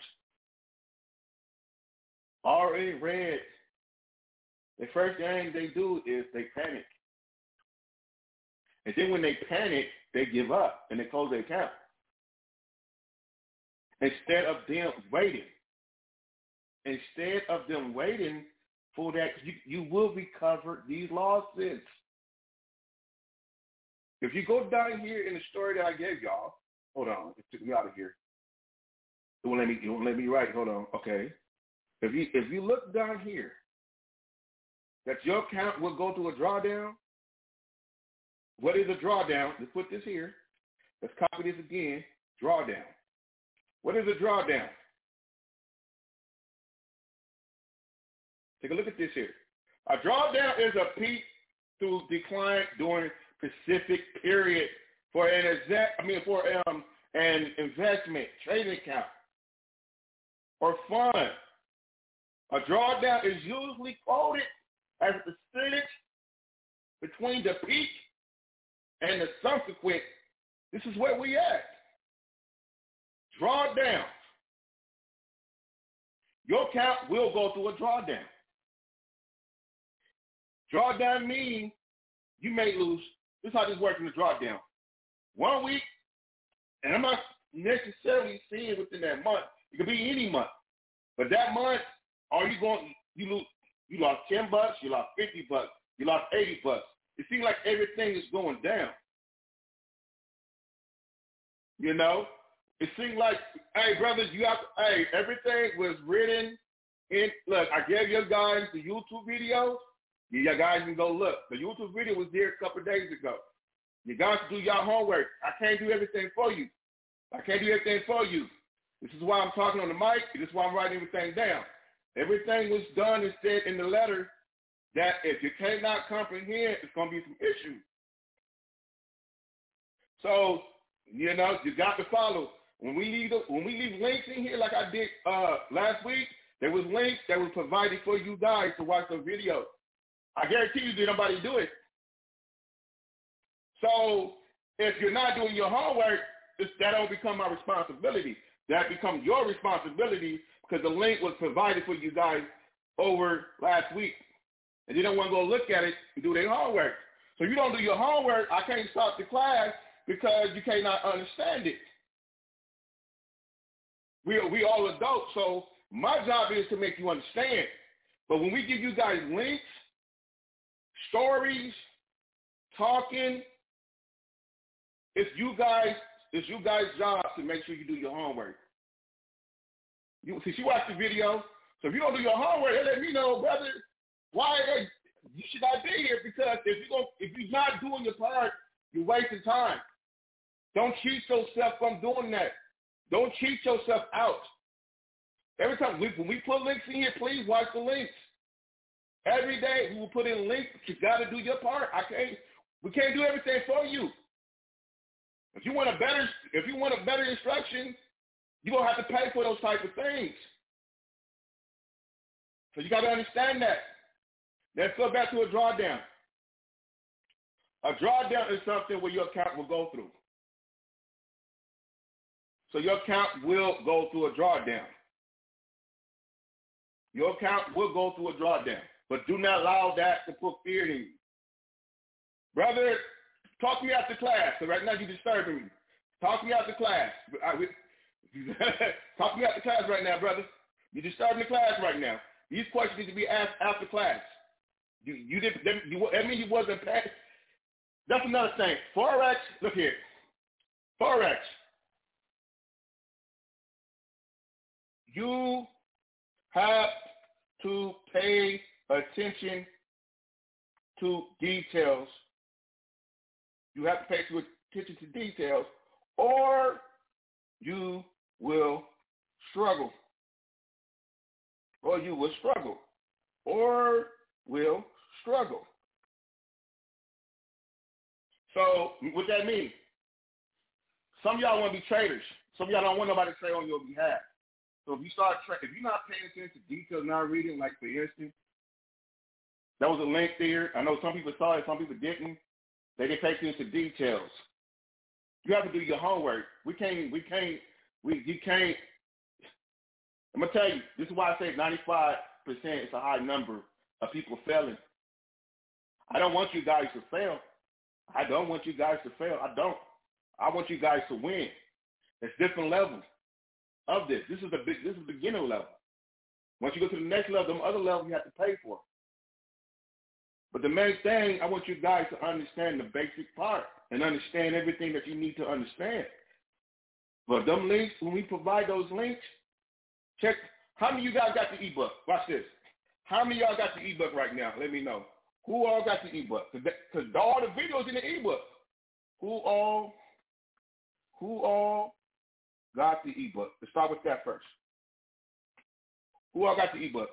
already red, the first thing they do is they panic. And then when they panic, they give up and they close their account. Instead of them waiting, instead of them waiting for that, you, you will recover these losses. If you go down here in the story that I gave y'all, hold on, it took me out of here. It won't let me, it won't let me write, hold on, okay. If you if you look down here, that your account will go to a drawdown. What is a drawdown? Let's put this here. Let's copy this again. Drawdown. What is a drawdown? Take a look at this here. A drawdown is a peak to decline during specific period for an exact, I mean for um an investment, trading account, or fund. A drawdown is usually quoted as a percentage between the peak and the subsequent. This is where we at. Drawdown. Your account will go through a drawdown. Drawdown means you may lose. This is how this works in the drawdown. One week, and I'm not necessarily seeing within that month. It could be any month. But that month, are you going, you lose, you lost ten bucks, you lost fifty bucks, you lost eighty bucks. It seems like everything is going down. You know? It seems like, hey, brothers, you have to, hey, everything was written in, look, I gave you guys the YouTube videos. You guys can go look. The YouTube video was there a couple of days ago. You guys do your homework. I can't do everything for you. I can't do everything for you. This is why I'm talking on the mic. This is why I'm writing everything down. Everything was done and said in the letter that if you cannot comprehend, it's going to be some issues. So, you know, you got to follow. When we leave, when we leave links in here like I did uh, last week, there was links that was provided for you guys to watch the video. I guarantee you did nobody do it. So if you're not doing your homework, that don't become my responsibility. That becomes your responsibility because the link was provided for you guys over last week. And you don't want to go look at it and do their homework. So if you don't do your homework, I can't start the class because you cannot understand it. We are, we all adults, so my job is to make you understand. But when we give you guys links, stories, talking, it's you guys, it's you guys' job to make sure you do your homework. You see, she watched the video, so if you don't do your homework, let me know, brother, why you should not be here, because if you go, if you're not doing your part, you're wasting time. Don't cheat yourself from doing that. Don't cheat yourself out. Every time we, when we put links in here, please watch the links. Every day we will put in links. You got to do your part. I can't. We can't do everything for you. If you want a better, if you want a better instruction, you're gonna have to pay for those type of things. So you got to understand that. Let's go back to a drawdown. A drawdown is something where your account will go through. So your account will go through a drawdown. Your account will go through a drawdown. But do not allow that to put fear in you. Brother, talk to me after class. So right now you're disturbing me. Talk to me after class. I, we, talk to me after class right now, brother. You're disturbing the class right now. These questions need to be asked after class. You, you didn't. You, that means you wasn't paying. That's another thing. Forex. Look here. Forex. You have to pay attention to details. You have to pay attention to details, or you will struggle. Or you will struggle. Or will struggle. So what that means, some of y'all want to be traders. Some of y'all don't want nobody to trade on your behalf. So if you start, tra- if you're not paying attention to details, not reading, like for instance, there was a link there. I know some people saw it, some people didn't. They didn't pay attention to details. You have to do your homework. We can't, we can't, we, you can't. I'm going to tell you, this is why I say ninety-five percent is a high number of people failing. I don't want you guys to fail. I don't want you guys to fail. I don't. I want you guys to win. There's different levels of this. This is the big, this is the beginner level. Once you go to the next level, them other levels you have to pay for. But the main thing, I want you guys to understand the basic part and understand everything that you need to understand. But them links, when we provide those links, check, how many of you guys got the ebook? Watch this. How many of y'all got the ebook right now? Let me know. Who all got the ebook? Because all the videos in the ebook. Who all, who all got the ebook? Let's start with that first. Who all got the ebook?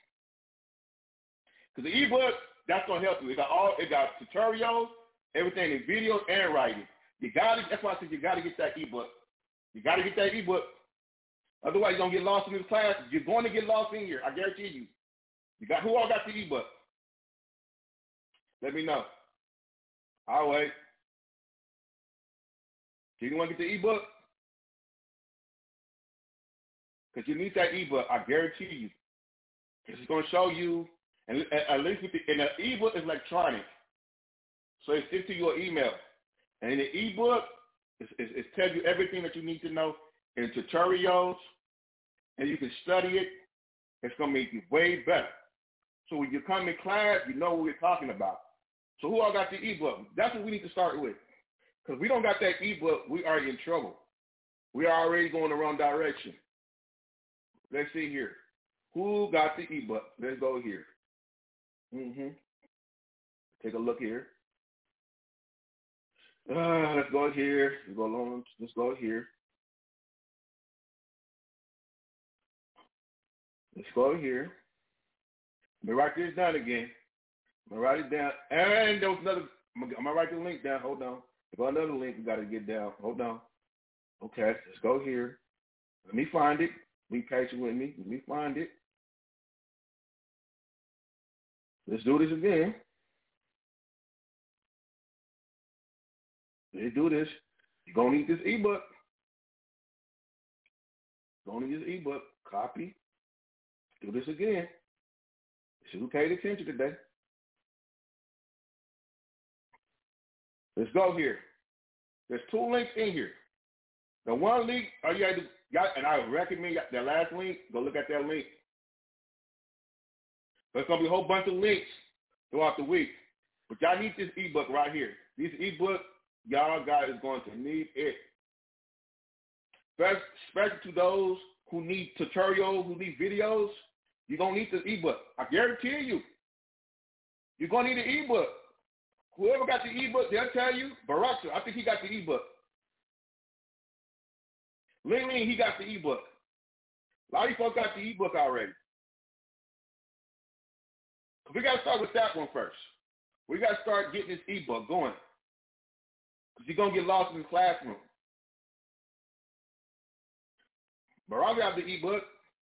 Because the ebook, that's gonna help you. It got all, it got tutorials, everything in videos and writing. You gotta. That's why I said you gotta get that ebook. You gotta get that ebook. Otherwise, you're gonna get lost in this class. You're going to get lost in here. I guarantee you. You got who all got the ebook? Let me know. I'll wait. Do you want to get the ebook? Because you need that ebook. I guarantee you. It's going to show you. And at least with the, and the ebook is electronic, so it sends to your email. And in the ebook, it, it, it tells you everything that you need to know in tutorials, and you can study it. It's going to make you way better. So when you come in class, you know what we're talking about. So who all got the ebook? That's what we need to start with. Because we don't got that ebook, we are in trouble. We are already going the wrong direction. Let's see here. Who got the ebook? Let's go here. Mm-hmm. Take a look here. Uh, let's go here. Let's go along. Let's go here. Let's go here. Let me write this down again. I'm gonna write it down. And there was another. I'm gonna, I'm gonna write the link down. Hold on. There's another link we gotta get down. Hold on. Okay, let's go here. Let me find it. Be patient with me. Let me find it. Let's do this again. Let's do this. You're going to need this ebook. You're going to need this ebook. Copy. Do this again. See who paid attention today. Let's go here. There's two links in here. The one link, all you got to do, and I recommend that last link, go look at that link. There's going to be a whole bunch of links throughout the week. But y'all need this ebook right here. This ebook, y'all guys is going to need it. Especially to those who need tutorials, who need videos, you're going to need this ebook. I guarantee you. You're going to need an ebook. Whoever got the ebook, they'll tell you. Baraksa, I think he got the ebook. Ling Ling, he got the ebook. A lot of you folks got the ebook already. We got to start with that one first. We got to start getting this ebook going. Because you're going to get lost in the classroom. Barack has the ebook.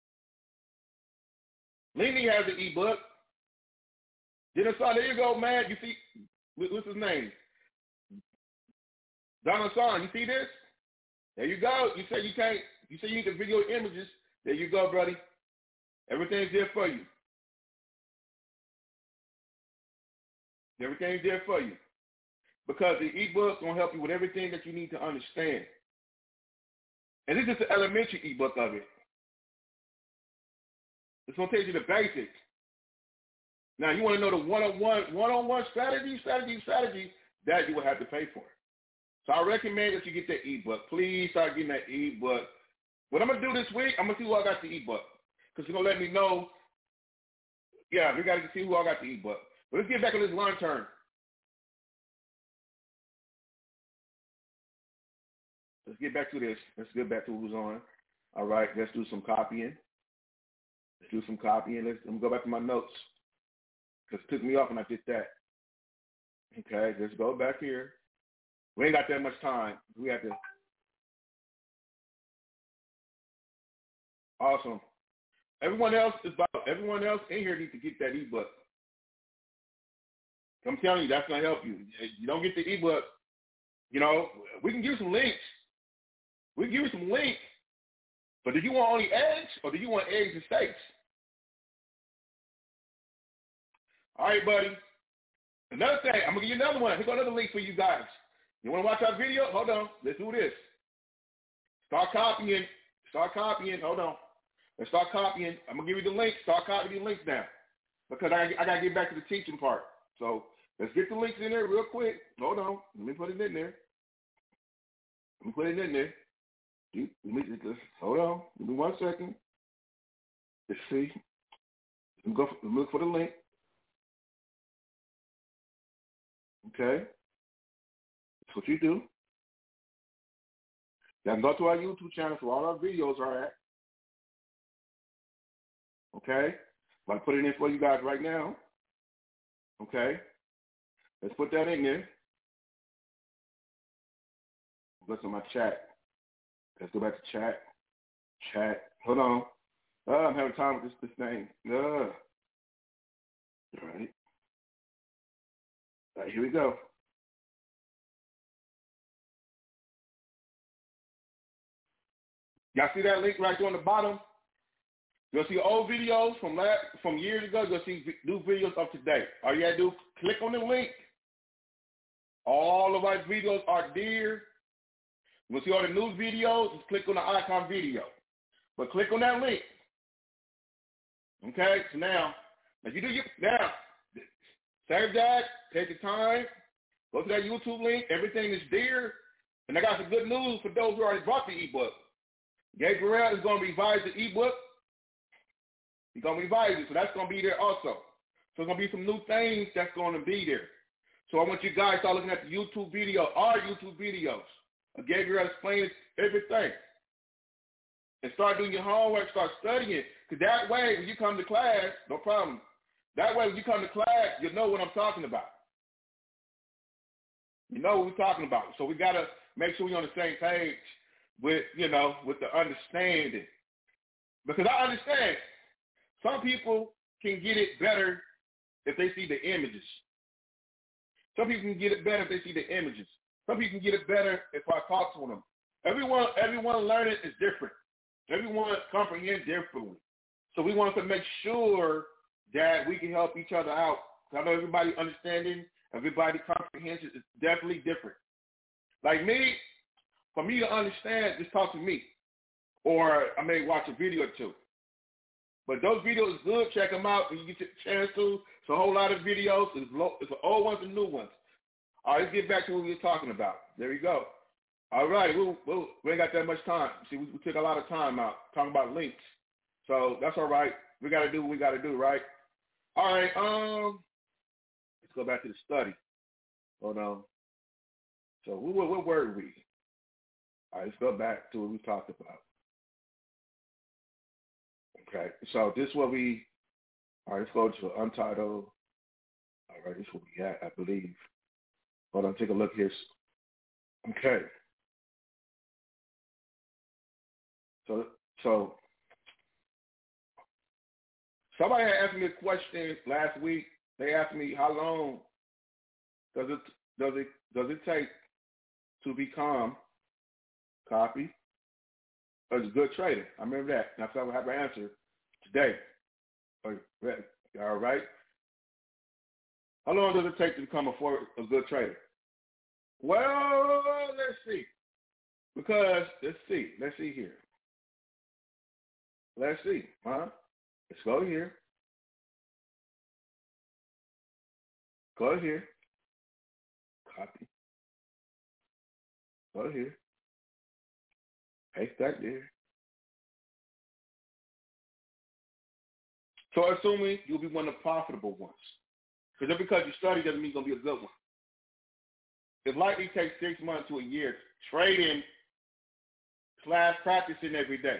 Lini has the ebook. Then there you go, man. You see, what's his name? Donald Son, you see this? There you go. You say you can't, you say you need the video images. There you go, buddy. Everything's there for you. Everything's there for you. Because the ebook's going to help you with everything that you need to understand. And this is the elementary ebook of it. It's going to teach you the basics. Now, you want to know the one-on-one, one-on-one strategy, strategy, strategy, that you will have to pay for. So I recommend that you get that ebook. Please start getting that ebook. What I'm going to do this week, I'm going to see who I got the ebook. Because it's going to let me know, yeah, we got to see who I got the ebook. But let's get back on this lunch turn. Let's get back to this. Let's get back to who's on. All right, let's do some copying. Let's do some copying. Let's, let me go back to my notes. Because it took me off when I did that. Okay, let's go back here. We ain't got that much time. We have to. Awesome. Everyone else is about. Everyone else in here needs to get that ebook. I'm telling you, that's gonna help you. You don't get the ebook, you know, we can give you some links. We can give you some links. But do you want only eggs or do you want eggs and steaks? All right, buddy. Another thing, I'm going to give you another one. Here's another link for you guys. You want to watch our video? Hold on. Let's do this. Start copying. Start copying. Hold on. Let's start copying. I'm going to give you the link. Start copying the links now because I, I got to get back to the teaching part. So let's get the links in there real quick. Hold on. Let me put it in there. Let me put it in there. Let me just, hold on. Give me one second. Let's see. Let me go for, let me look for the link. Okay. That's what you do. You can go to our YouTube channel where all our videos are at. Okay. I'm going to put it in for you guys right now. Okay. Let's put that in there. Let's on my chat. Let's go back to chat. Chat. Hold on. Uh, I'm having time with this, this thing. Uh. All right. All right, here we go. Y'all see that link right there on the bottom? You'll see old videos from last, from years ago. You'll see new videos of today. All you got to do, click on the link. All of our videos are there. You'll see all the new videos. Just click on the icon video. But click on that link. Okay? So now, if you do your, now, save that. Take the time. Go to that YouTube link. Everything is there. And I got some good news for those who already bought the ebook. Gabriel is going to revise the ebook. He's going to revise it. So that's going to be there also. So there's going to be some new things that's going to be there. So I want you guys to start looking at the YouTube video, our YouTube videos. Gabriel explains everything. And start doing your homework, start studying. Because that way, when you come to class, no problem. That way, when you come to class, you'll know what I'm talking about. You know what we're talking about. So we got to make sure we're on the same page with, you know, with the understanding. Because I understand some people can get it better if they see the images. Some people can get it better if they see the images. Some people can get it better if I talk to them. Everyone, everyone learning is different. Everyone comprehends differently. So we want to make sure that we can help each other out. I know everybody understanding, everybody comprehension is definitely different. Like me, for me to understand, just talk to me. Or I may watch a video or two. But those videos are good. Check them out when you get a chance to. It's a whole lot of videos. It's, low, it's the old ones and new ones. All right, let's get back to what we were talking about. There we go. All right, we, we, we ain't got that much time. See, we, we took a lot of time out talking about links. So that's all right. We got to do what we got to do, right? All right, um, let's go back to the study. Hold on. So what, what were we? All right, let's go back to what we talked about. Okay, so this is what we, all right, let's go to Untitled. All right, this is what we got, I believe. Hold on, take a look here. Okay. So, so somebody had asked me a question last week. They asked me how long does it does it does it take to become copy as a good trader? I remember that. That's how I have an answer today. All right. How long does it take to become a, for, a good trader? Well, let's see. Because let's see. Let's see here. Let's see. Huh? Let's go here. Go here. Copy. Go here. Paste that there. So assuming you'll be one of the profitable ones. Because just because you study doesn't mean you're going to be a good one. It likely takes six months to a year trading, class practicing every day.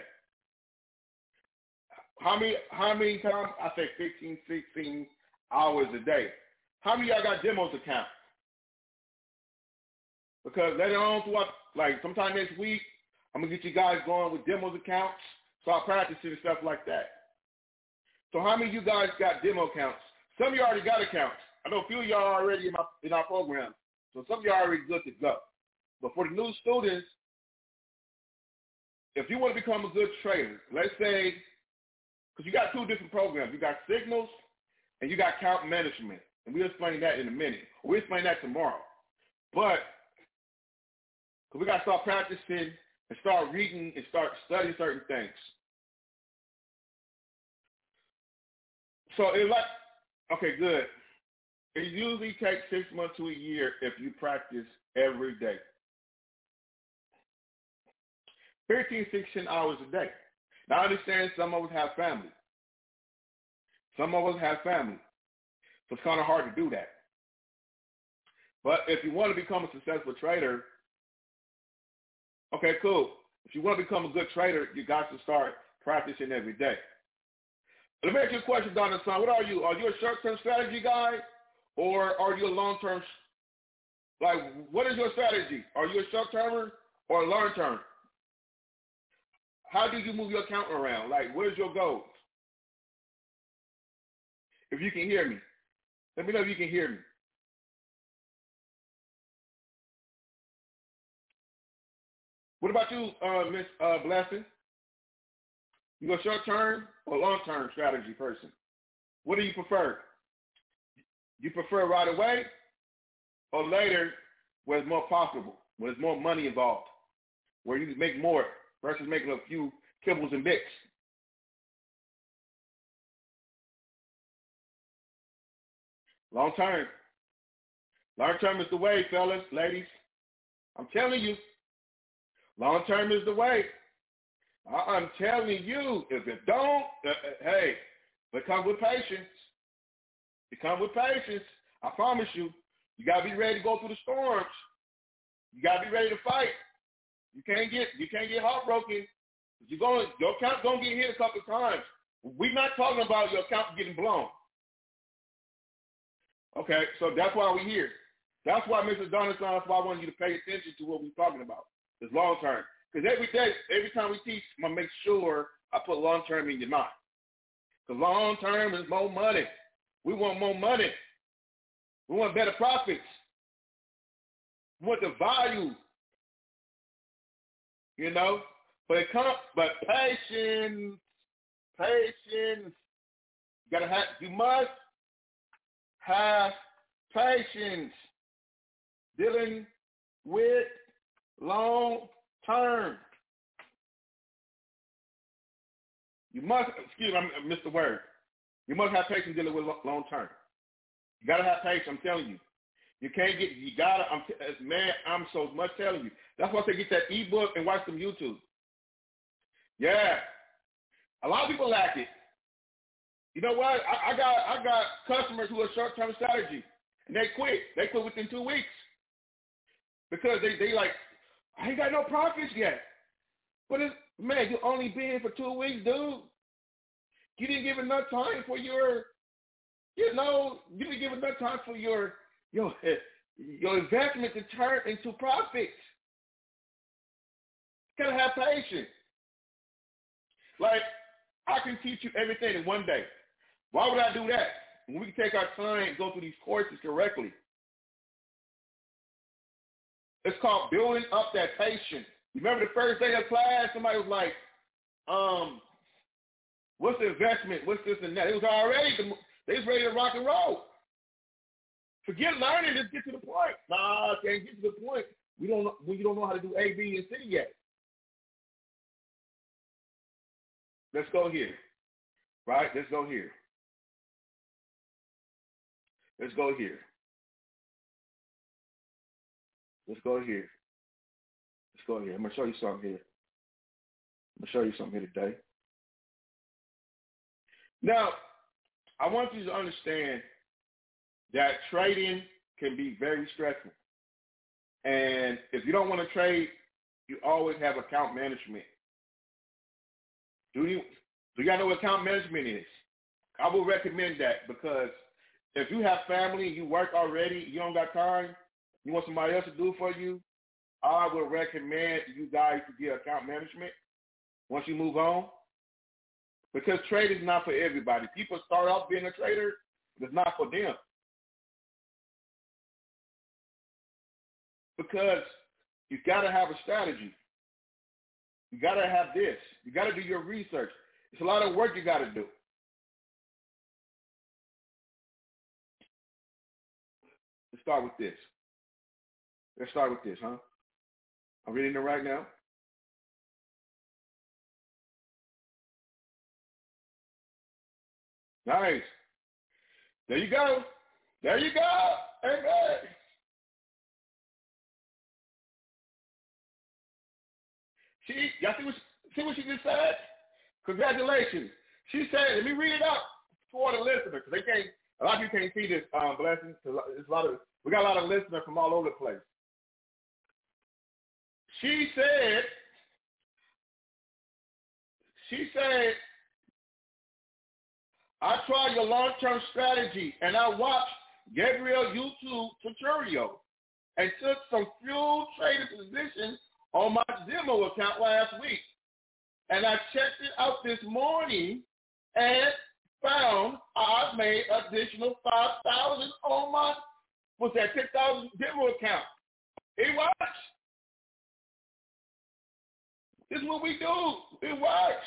How many how many times? I say fifteen, sixteen hours a day. How many of y'all got demos account? Because later on throughout, like sometime next week, I'm going to get you guys going with demos accounts, start practicing and stuff like that. So how many of you guys got demo accounts? Some of you already got accounts. I know a few of y'all are already in, my, in our program. So some of y'all are already good to go. But for the new students, if you want to become a good trader, let's say, because you got two different programs. You got signals and you got account management. And we'll explain that in a minute. We'll explain that tomorrow. But because we got to start practicing and start reading and start studying certain things. So it like, okay, good. It usually takes six months to a year if you practice every day. fifteen, sixteen hours a day. Now, I understand some of us have family. Some of us have family. So it's kind of hard to do that. But if you want to become a successful trader, okay, cool. If you want to become a good trader, you got to start practicing every day. Let me ask you a question, Donald Son. What are you? Are you a short-term strategy guy, or are you a long-term? Like, what is your strategy? Are you a short-termer or a long-term? How do you move your account around? Like, what is your goal? If you can hear me, let me know if you can hear me. What about you, uh, Miss uh, Blessing? You a short-term or long-term strategy person? What do you prefer? You prefer right away or later where it's more profitable, where there's more money involved, where you can make more versus making a few kibbles and bits? Long-term. Long-term is the way, fellas, ladies. I'm telling you. Long-term is the way. I'm telling you, if it don't, uh, hey, but come with patience. It come with patience. I promise you. You got to be ready to go through the storms. You got to be ready to fight. You can't get you can't get heartbroken. You're going, your account's going to get hit a couple of times. We're not talking about your account getting blown. Okay, so that's why we're here. That's why, Mister Donaldson, that's why I want you to pay attention to what we're talking about. It's long term. Because every day, every time we teach, I'm going to make sure I put long term in your mind. Because long term is more money. We want more money. We want better profits. We want the value. You know? But it comes, but patience, patience. You gotta have, you must have patience dealing with long term. You must, excuse me, I missed the word. You must have patience dealing with long term. You gotta have patience. I'm telling you. You can't get. You gotta. I'm man. I'm so much telling you. That's why I say get that ebook and watch some YouTube. Yeah, a lot of people lack it. You know what? I, I got I got customers who are short-term strategy, and they quit. They quit within two weeks because they they like, I ain't got no profits yet. But it's, man, you only been here for two weeks, dude. You didn't give enough time for your, you know, you didn't give enough time for your your your investment to turn into profits. You gotta have patience. Like, I can teach you everything in one day. Why would I do that? When we can take our time and go through these courses correctly. It's called building up that patience. Remember the first day of class, somebody was like, um, what's the investment? What's this and that? It was already, the, they was ready to rock and roll. Forget learning, just get to the point. Nah, can't get to the point. We don't know, when you don't know how to do A, B, and C yet. Let's go here, right? Let's go here. Let's go here. Let's go here. Let's go here. I'm going to show you something here. I'm going to show you something here today. Now, I want you to understand that trading can be very stressful. And if you don't want to trade, you always have account management. Do you do you know what account management is? I will recommend that because if you have family and you work already, you don't got time, you want somebody else to do it for you, I would recommend you guys to get account management once you move on, because trade is not for everybody. People start off being a trader, but it's not for them. Because you got to have a strategy. You got to have this. You got to do your research. It's a lot of work you got to do. Let's start with this. Let's start with this, huh? I'm reading it right now. Nice. There you go. There you go. Amen. She, y'all see what, see what she just said? Congratulations. She said, let me read it out for the listeners, because they can't, a lot of you can't see this, um, blessings. It's a lot of, we got a lot of listeners from all over the place. She said, she said, I tried your long-term strategy, and I watched Gabriel YouTube tutorial and took some few trading positions on my demo account last week. And I checked it out this morning and found I made additional five thousand dollars on my, what's that, ten thousand demo account. It works. This is what we do. It works.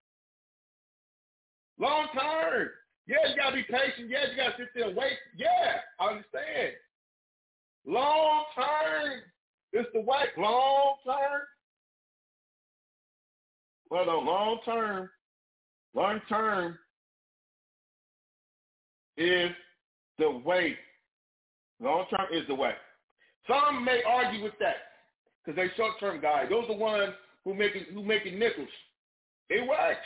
Long term. Yeah, you got to be patient. Yeah, you got to sit there and wait. Yeah, I understand. Long term. It's the way. Long term. Well, the long term, long term is the way. Long term is the way. Some may argue with that because they short term guys. Those are the ones who making who making nickels. It works.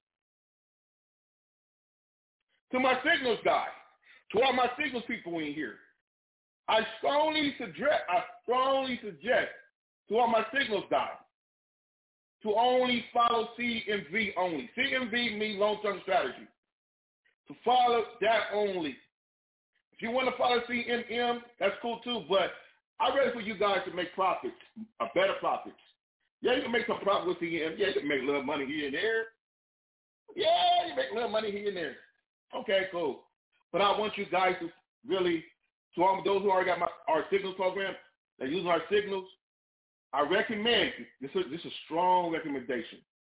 To my signals guy, to all my signals people in here, I strongly suggest, I strongly suggest to all my signals guys to only follow C M V only. C M V means long-term strategy. To follow that only. If you want to follow C M M, that's cool too, but I'm ready for you guys to make profits, a better profits. Yeah, you can make some profit with C M. Yeah, you can make a little money here and there. Yeah, you make a little money here and there. Okay, cool. But I want you guys to really, to all those who already got my, our signals program, they're using our signals, I recommend, this is, this is a strong recommendation.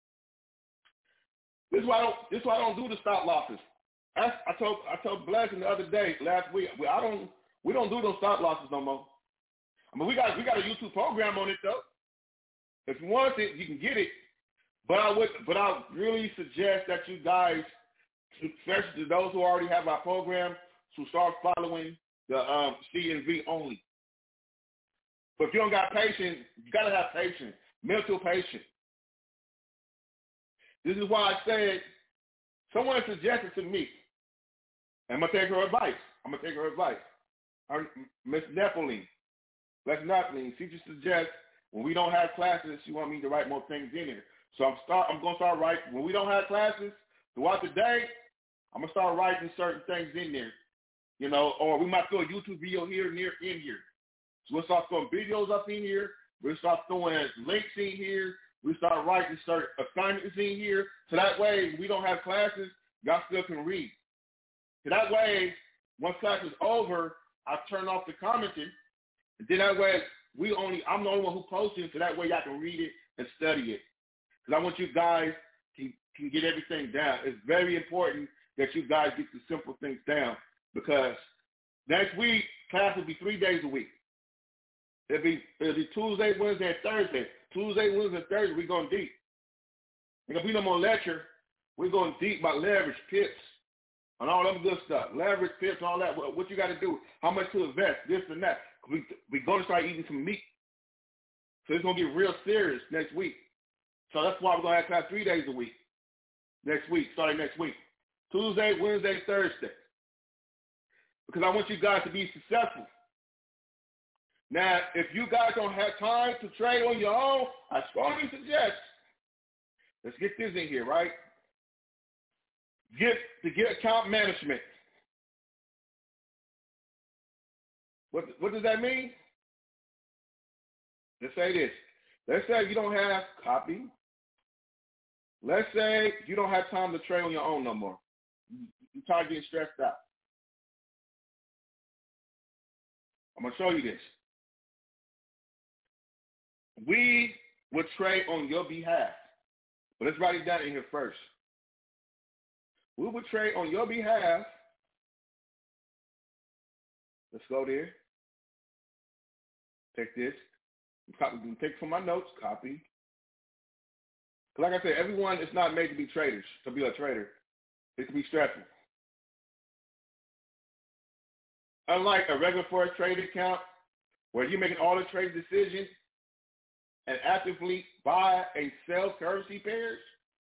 This is why I don't, this is why I don't do the stop losses. I, I told I told Blessing the other day, last week, we, I don't, we don't do those stop losses no more. I mean, we got we got a YouTube program on it though. If you want it, you can get it. But I would, but I really suggest that you guys, especially to those who already have our program, to start following the um, C and V only. But if you don't got patience, you got to have patience, mental patience. This is why I said, someone suggested to me, and I'm going to take her advice. I'm going to take her advice. Miss Nephilim, Miss Nephilim, she just suggests when we don't have classes, she want me to write more things in here. So I'm start. I'm going to start writing. When we don't have classes throughout the day, I'm going to start writing certain things in there. You know, or we might throw a YouTube video here and there in here. So we'll start throwing videos up in here. We'll start throwing links in here. We start writing certain assignments in here. So that way, when we don't have classes, y'all still can read. So that way, once class is over, I turn off the commenting. And then that way, we only, I'm the only one who posts it, so that way y'all can read it and study it. Because I want you guys to can get everything down. It's very important that you guys get the simple things down. Because next week, class will be three days a week. It'll be, it'll be Tuesday, Wednesday, and Thursday. Tuesday, Wednesday, and Thursday, we're going deep. If we no more lecture, we're going deep by leverage, pips, and all them good stuff. Leverage, pips, all that. What, what you got to do, how much to invest, this and that. We, we're going to start eating some meat. So it's going to get real serious next week. So that's why we're going to have class three days a week. Next week, starting next week. Tuesday, Wednesday, Thursday. Because I want you guys to be successful. Now, if you guys don't have time to trade on your own, I strongly suggest, let's get this in here, right? Get to get account management. What what does that mean? let's say this. Let's say you don't have copy. Let's say you don't have time to trade on your own no more. You, you start getting stressed out. I'm going to show you this. We will trade on your behalf. But let's write it down in here first. We will trade on your behalf. Let's go there. Take this. Copy, take it from my notes. Copy. Like I said, everyone is not made to be traders, to be a trader. It can be stressful. Unlike a regular forex trading account, where you're making all the trade decisions and actively buy and sell currency pairs,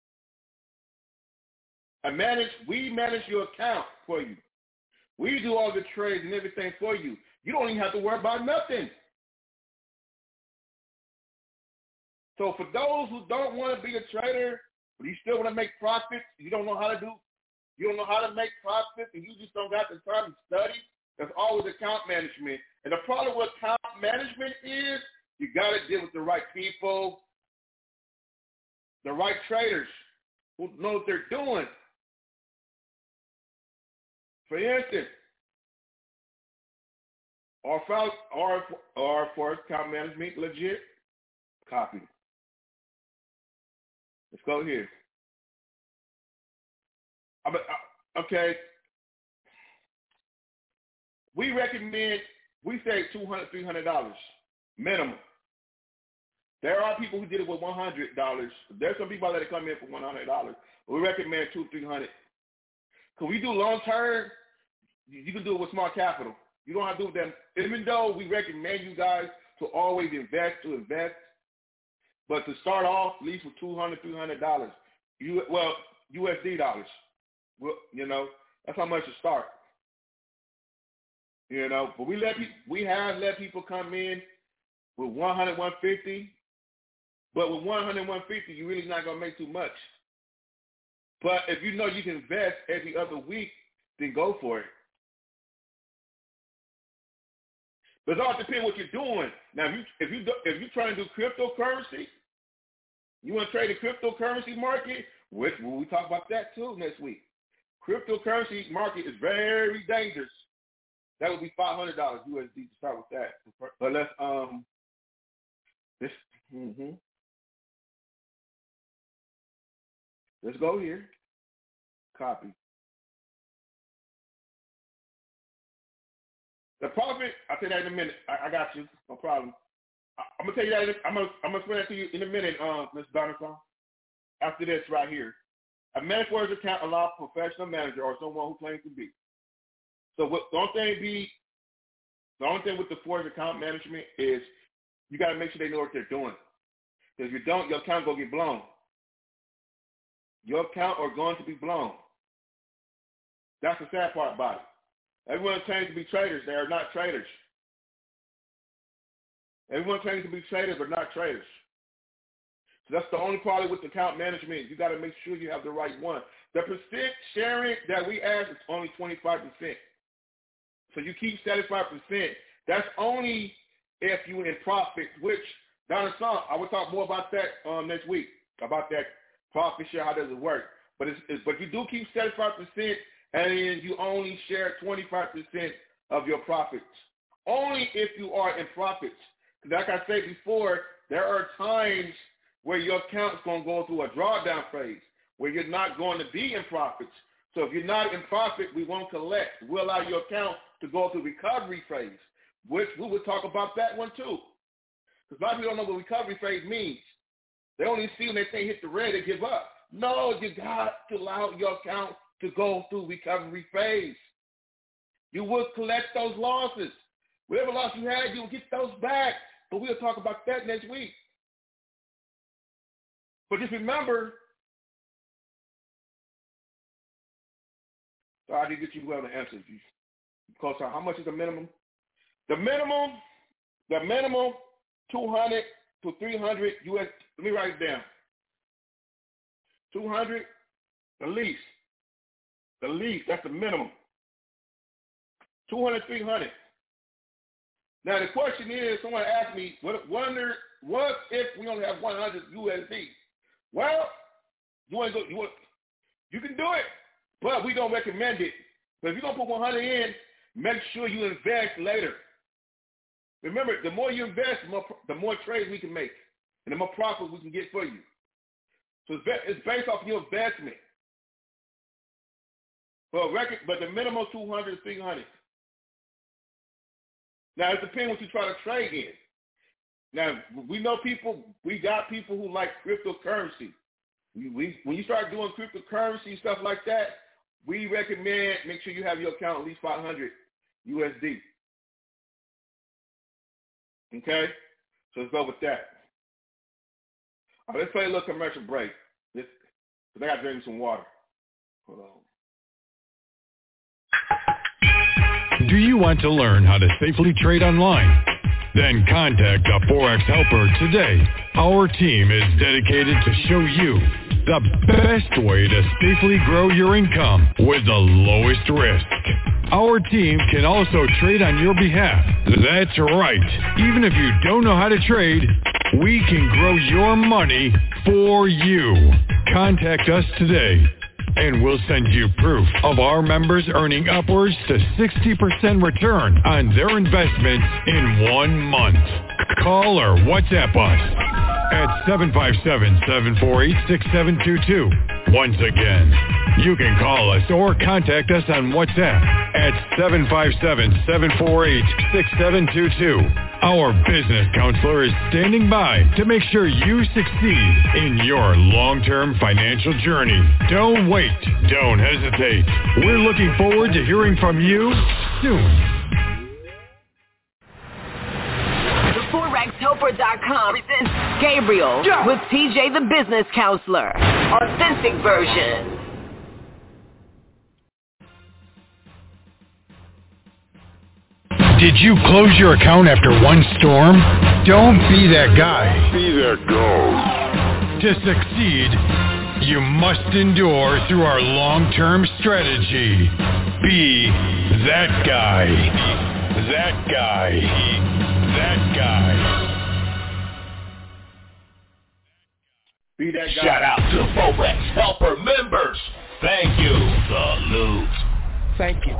and manage, we manage your account for you. We do all the trades and everything for you. You don't even have to worry about nothing. So for those who don't want to be a trader, but you still want to make profits, you don't know how to do, you don't know how to make profits, and you just don't got the time to study, there's always account management. And the problem with account management is you got to deal with the right people, the right traders who know what they're doing. For instance, our, our, our for account management, legit, copy. Let's go here. Okay. We recommend, we say two hundred dollars, three hundred dollars minimum. There are people who did it with one hundred dollars. There's some people that come in for one hundred dollars. We recommend two hundred dollars, three hundred dollars. Because we do long term, you can do it with small capital. You don't have to do it with them. Even though we recommend you guys to always invest, to invest, but to start off, at least with two hundred dollars, three hundred dollars. You, well, U S D dollars. Well, you know, that's how much to start. You know, but we let people, we have let people come in with one hundred, one fifty. But with one hundred, one fifty, you're really not going to make too much. But if you know you can invest every other week, then go for it. But it all depends what you're doing. Now, if you if you if you're trying to do cryptocurrency, you want to trade the cryptocurrency market, which we'll talk about that too next week. Cryptocurrency market is very dangerous. That would be five hundred dollars U S D to start with that. But let's um this mm-hmm. Let's go here. Copy. The profit, I'll tell you that in a minute. I, I got you. No problem. I, I'm gonna tell you that. In, I'm gonna I'm gonna explain that to you in a minute, um, Miz Donaldson. After this, right here, a managed forex account allows a professional manager or someone who claims to be. So what the only thing be, the only thing with the forex account management is you got to make sure they know what they're doing. Because if you don't, your account gonna get blown. Your account are going to be blown. That's the sad part about it. Everyone claims to be traders. They are not traders. Everyone claims to be traders, but not traders. So that's the only problem with account management. You got to make sure you have the right one. The percent sharing that we ask is only twenty-five percent. So you keep seventy-five percent. That's only if you in profit, which, Donna Song, I will talk more about that um, next week, about that profit share, how does it work. But it's, it's but you do keep seventy-five percent, and then you only share twenty-five percent of your profits. Only if you are in profits. Because like I said before, there are times where your account is going to go through a drawdown phase, where you're not going to be in profits. So if you're not in profit, we won't collect. We'll allow your account to go through recovery phase, which we will talk about that one too. Because a lot of people don't know what recovery phase means. They only see when they say hit the red, they give up. No, you got to allow your account to go through recovery phase. You will collect those losses. Whatever loss you had, you'll get those back. But we'll talk about that next week. But just remember, so I didn't get you well to answer. Because how much is the minimum? The minimum, the minimum, two hundred to three hundred U S. Let me write it down. two hundred, the least. The least, that's the minimum. two hundred, three hundred. Now the question is, someone asked me, what, wonder, what if we only have one hundred U S D? Well, you want to go, you want, you can do it, but we don't recommend it. But if you're gonna put one hundred in, make sure you invest later. Remember, the more you invest, the more, the more trades we can make, and the more profit we can get for you. So it's, it's based off your investment. But record, but the minimum two hundred, three hundred. Now it depends what you try to trade in. Now we know people, we got people who like cryptocurrency. We, we when you start doing cryptocurrency stuff like that, we recommend make sure you have your account at least five hundred U S D. Okay, so let's go with that. All right, let's play a little commercial break. Let's, cause I got to drink some water. Hold on. Do you want to learn how to safely trade online? Then contact the Forex Helper today. Our team is dedicated to show you the best way to safely grow your income with the lowest risk. Our team can also trade on your behalf. That's right. Even if you don't know how to trade, we can grow your money for you. Contact us today, and we'll send you proof of our members earning upwards to sixty percent return on their investments in one month. Call or WhatsApp us at seven five seven, seven four eight, six seven two two. Once again, you can call us or contact us on WhatsApp at seven five seven, seven four eight, six seven two two. Our business counselor is standing by to make sure you succeed in your long-term financial journey. Don't wait. Don't hesitate. We're looking forward to hearing from you soon. Forex Helper dot com presents Gabriel with T J the Business Counselor. Authentic version. Did you close your account after one storm? Don't be that guy. Be that guy. To succeed, you must endure through our long-term strategy. Be that guy. That guy. That guy. Be that guy. Shout out to Forex Helper members. Thank you. Salute. Thank you.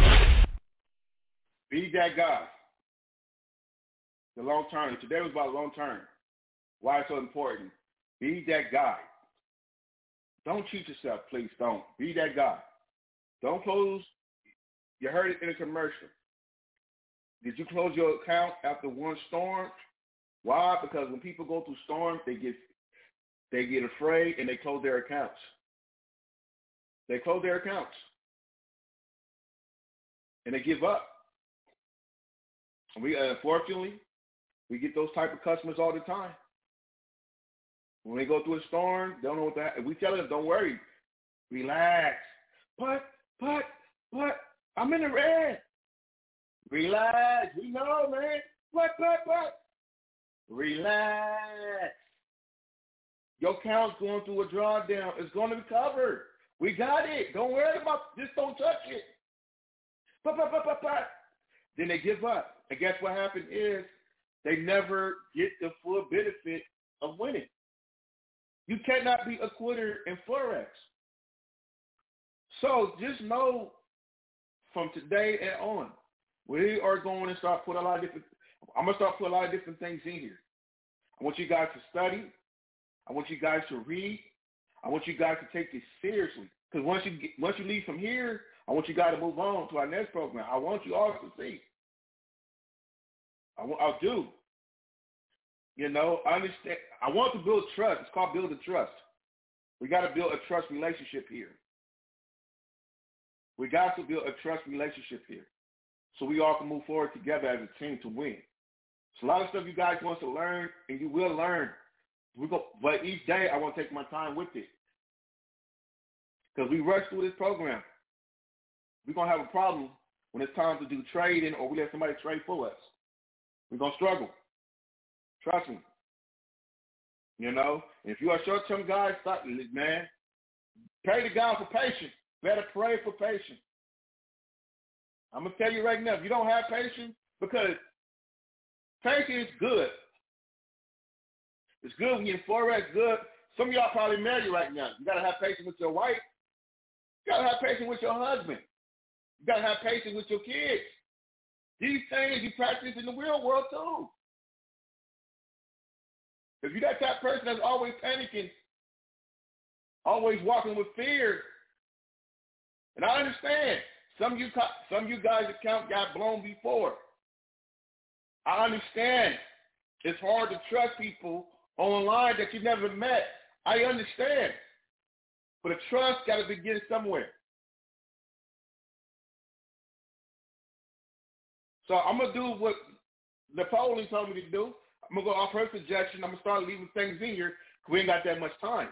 Be that guy. The long term. Today was about long term. Why it's so important. Be that guy. Don't cheat yourself, please don't. Be that guy. Don't close. You heard it in a commercial. Did you close your account after one storm? Why? Because when people go through storms, they get they get afraid and they close their accounts. They close their accounts. And they give up. We uh, unfortunately, we get those type of customers all the time. When they go through a storm, they don't know what to happen. We tell them, don't worry, relax. But, but, but, I'm in the red. Relax. We know, man. But, but, but. Relax. Your account's going through a drawdown. It's going to recover. We got it. Don't worry about it. Just don't touch it. But, but, but, but, but. Then they give up. And guess what happened is they never get the full benefit of winning. You cannot be a quitter in Forex. So just know from today and on, we are going to start putting a lot of different, I'm going to start putting a lot of different things in here. I want you guys to study. I want you guys to read. I want you guys to take this seriously. Because once you get, once you leave from here, I want you guys to move on to our next program. I want you all to see. I, I do. You know, I understand. I want to build trust. It's called building trust. We got to build a trust relationship here. We got to build a trust relationship here, so we all can move forward together as a team to win. It's a lot of stuff you guys want to learn, and you will learn. We go, but each day I want to take my time with it, because we rush through this program. We're gonna have a problem when it's time to do trading, or we let somebody trade for us. We're gonna struggle. Trust me. You know, if you're a short-term guy, stop, man. Pray to God for patience. Better pray for patience. I'm gonna tell you right now, if you don't have patience, because Patience is good. It's good when you're in Forex, good. Some of y'all probably married right now. You got to have patience with your wife. You got to have patience with your husband. You got to have patience with your kids. These things you practice in the real world too. If you're that type of person that's always panicking, always walking with fear, and I understand, some of you, some of you guys' account got blown before. I understand it's hard to trust people online that you've never met. I understand. But the trust got to begin somewhere. So I'm going to do what Napoleon told me to do. I'm going to go off her suggestion. I'm going to start leaving things in here because we ain't got that much time.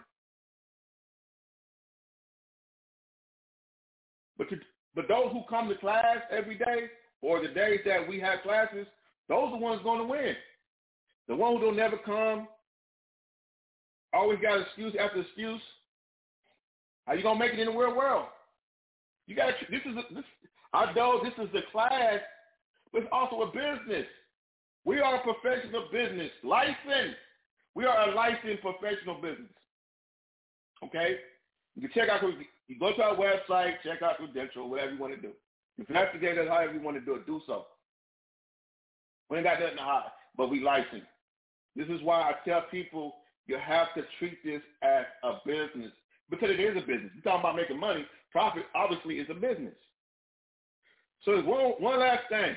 But, to, but those who come to class every day or the days that we have classes, those are the ones going to win. The ones who don't never come, always got excuse after excuse. How you going to make it in the real world? You got to, this is, a, this, I know this is the class, but it's also a business. We are a professional business. Licensed. We are a licensed professional business. Okay? You can check out, you go to our website, check out credential, whatever you want to do. Investigate it however you want to do it, do so. We ain't got nothing to hide, but we licensed. This is why I tell people you have to treat this as a business because it is a business. You're talking about making money. Profit obviously is a business. So there's one, one last thing.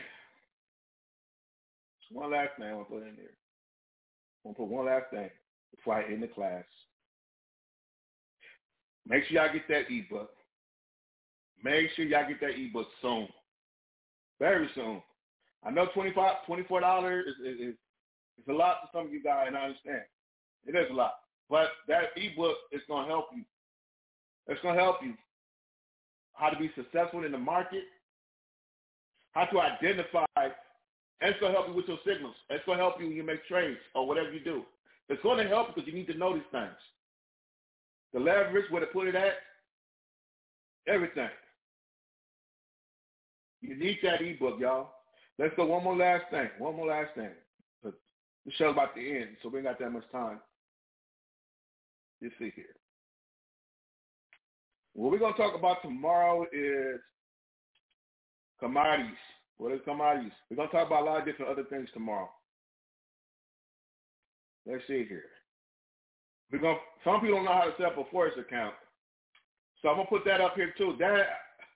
One last thing I want to put in there. I want to put one last thing before I end the class. Make sure y'all get that ebook. Make sure y'all get that ebook soon. Very soon. I know twenty-five dollars, twenty-four dollars is, is, is, is a lot for some of you guys, and I understand. It is a lot. But that ebook is going to help you. It's going to help you how to be successful in the market, how to identify, and it's going to help you with your signals. It's going to help you when you make trades or whatever you do. It's going to help because you need to know these things. The leverage, where to put it at, everything. You need that ebook, y'all. Let's go one more last thing. One more last thing. The show's about to end, so we ain't got that much time. Let's see here. What we're going to talk about tomorrow is commodities. What is commodities? We're going to talk about a lot of different other things tomorrow. Let's see here. We're going to, some people don't know how to set up a Forex account. So I'm going to put that up here too. That,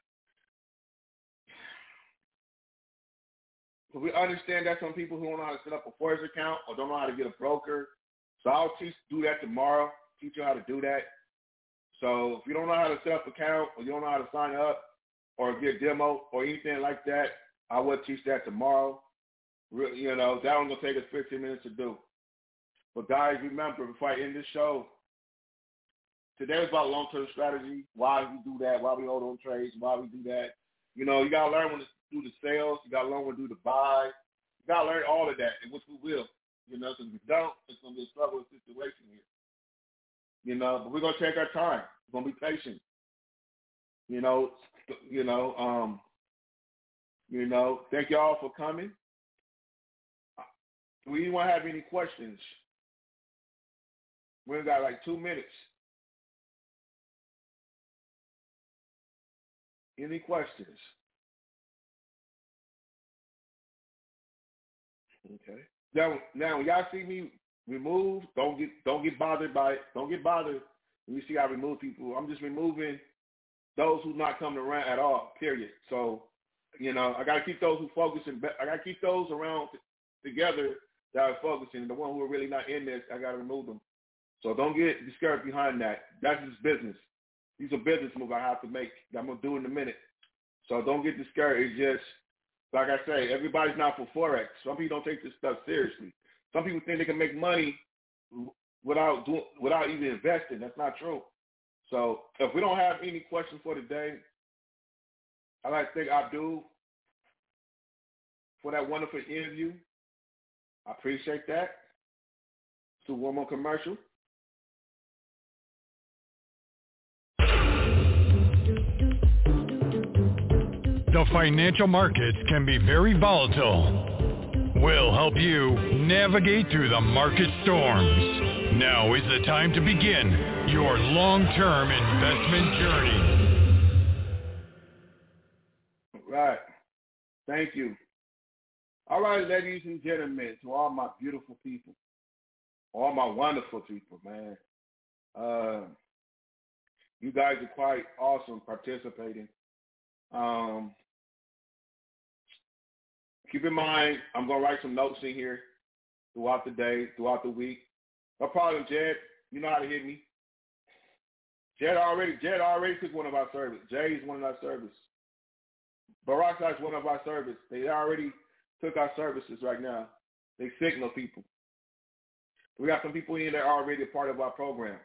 we understand that some people who don't know how to set up a Forex account or don't know how to get a broker. So I'll teach do that tomorrow, teach you how to do that. So if you don't know how to set up an account or you don't know how to sign up or get a demo or anything like that, I will teach that tomorrow. You know, that one's going to take us fifteen minutes to do. But guys, remember, before I end this show, today was about long-term strategy, why we do that, why we hold on trades, why we do that. You know, you got to learn when to do the sales. You got to learn when to do the buy. You got to learn all of that, and which we will. You know, because if we don't, it's going to be a struggle situation here. You know, but we're going to take our time. We're going to be patient. You know, you know, um, you know, thank y'all for coming. Do anyone have any questions? We've got like two minutes. Any questions? Okay. Now, now when y'all see me remove, don't get don't get bothered by it. Don't get bothered when you see I remove people. I'm just removing those who's not coming around at all. Period. So, you know, I gotta keep those who focusing. I gotta keep those around t- together that are focusing. The ones who are really not in this, I gotta remove them. So don't get discouraged behind that. That's just business. These are business moves I have to make. I'm going to do in a minute. So don't get discouraged. It's just, like I say, everybody's not for Forex. Some people don't take this stuff seriously. Some people think they can make money without doing, without even investing. That's not true. So if we don't have any questions for today, I'd like to thank Abdul for that wonderful interview. I appreciate that. So one more commercial. The financial markets can be very volatile. We'll help you navigate through the market storms. Now is the time to begin your long-term investment journey. Right. Thank you. All right, ladies and gentlemen, to all my beautiful people, all my wonderful people, man. Uh, you guys are quite awesome participating. Um, keep in mind, I'm going to write some notes in here throughout the day, throughout the week. No problem, Jed. You know how to hit me. Jed already, Jed already took one of our service. Jay is one of our service. Baraka is one of our service. They already took our services right now. They signal people. We got some people in there already a part of our program.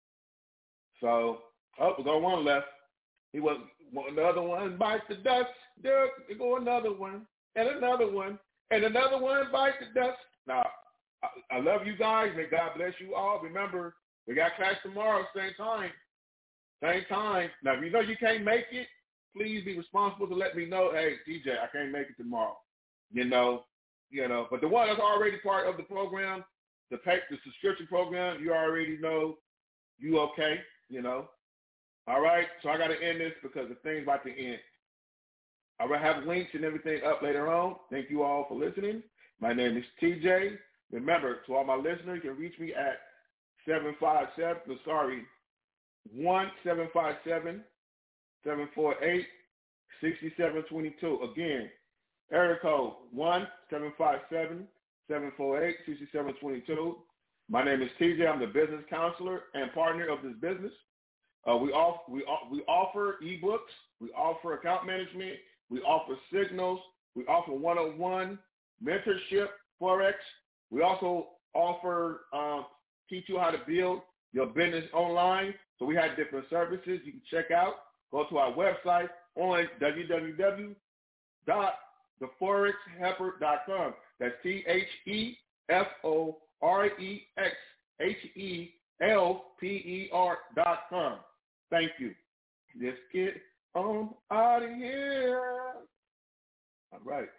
So, oh, we got one left. He was another one bites the dust. There go another one, and another one, and another one bites the dust. Now, I, I love you guys. May God bless you all. Remember, we got class tomorrow, same time. Same time. Now, if you know you can't make it, please be responsible to let me know, hey, D J, I can't make it tomorrow. You know, you know. But the one that's already part of the program, the pay, the subscription program, you already know you okay, you know. All right, so I got to end this because the thing's about to end. I will have links and everything up later on. Thank you all for listening. My name is T J. Remember, to all my listeners, you can reach me at seven five seven, sorry, one seven five seven, seven four eight, six seven two two. Again, area code one seven five seven, seven four eight, six seven two two. My name is T J. I'm the business counselor and partner of this business. Uh, we, off, we, we offer ebooks. We offer account management. We offer signals. We offer one-on-one mentorship, Forex. We also offer, um, teach you how to build your business online. So we have different services you can check out. Go to our website on w w w dot the forex helper dot com. That's T H E F O R E X H E L P E R dot com. Thank you. Let's get on out of here. All right.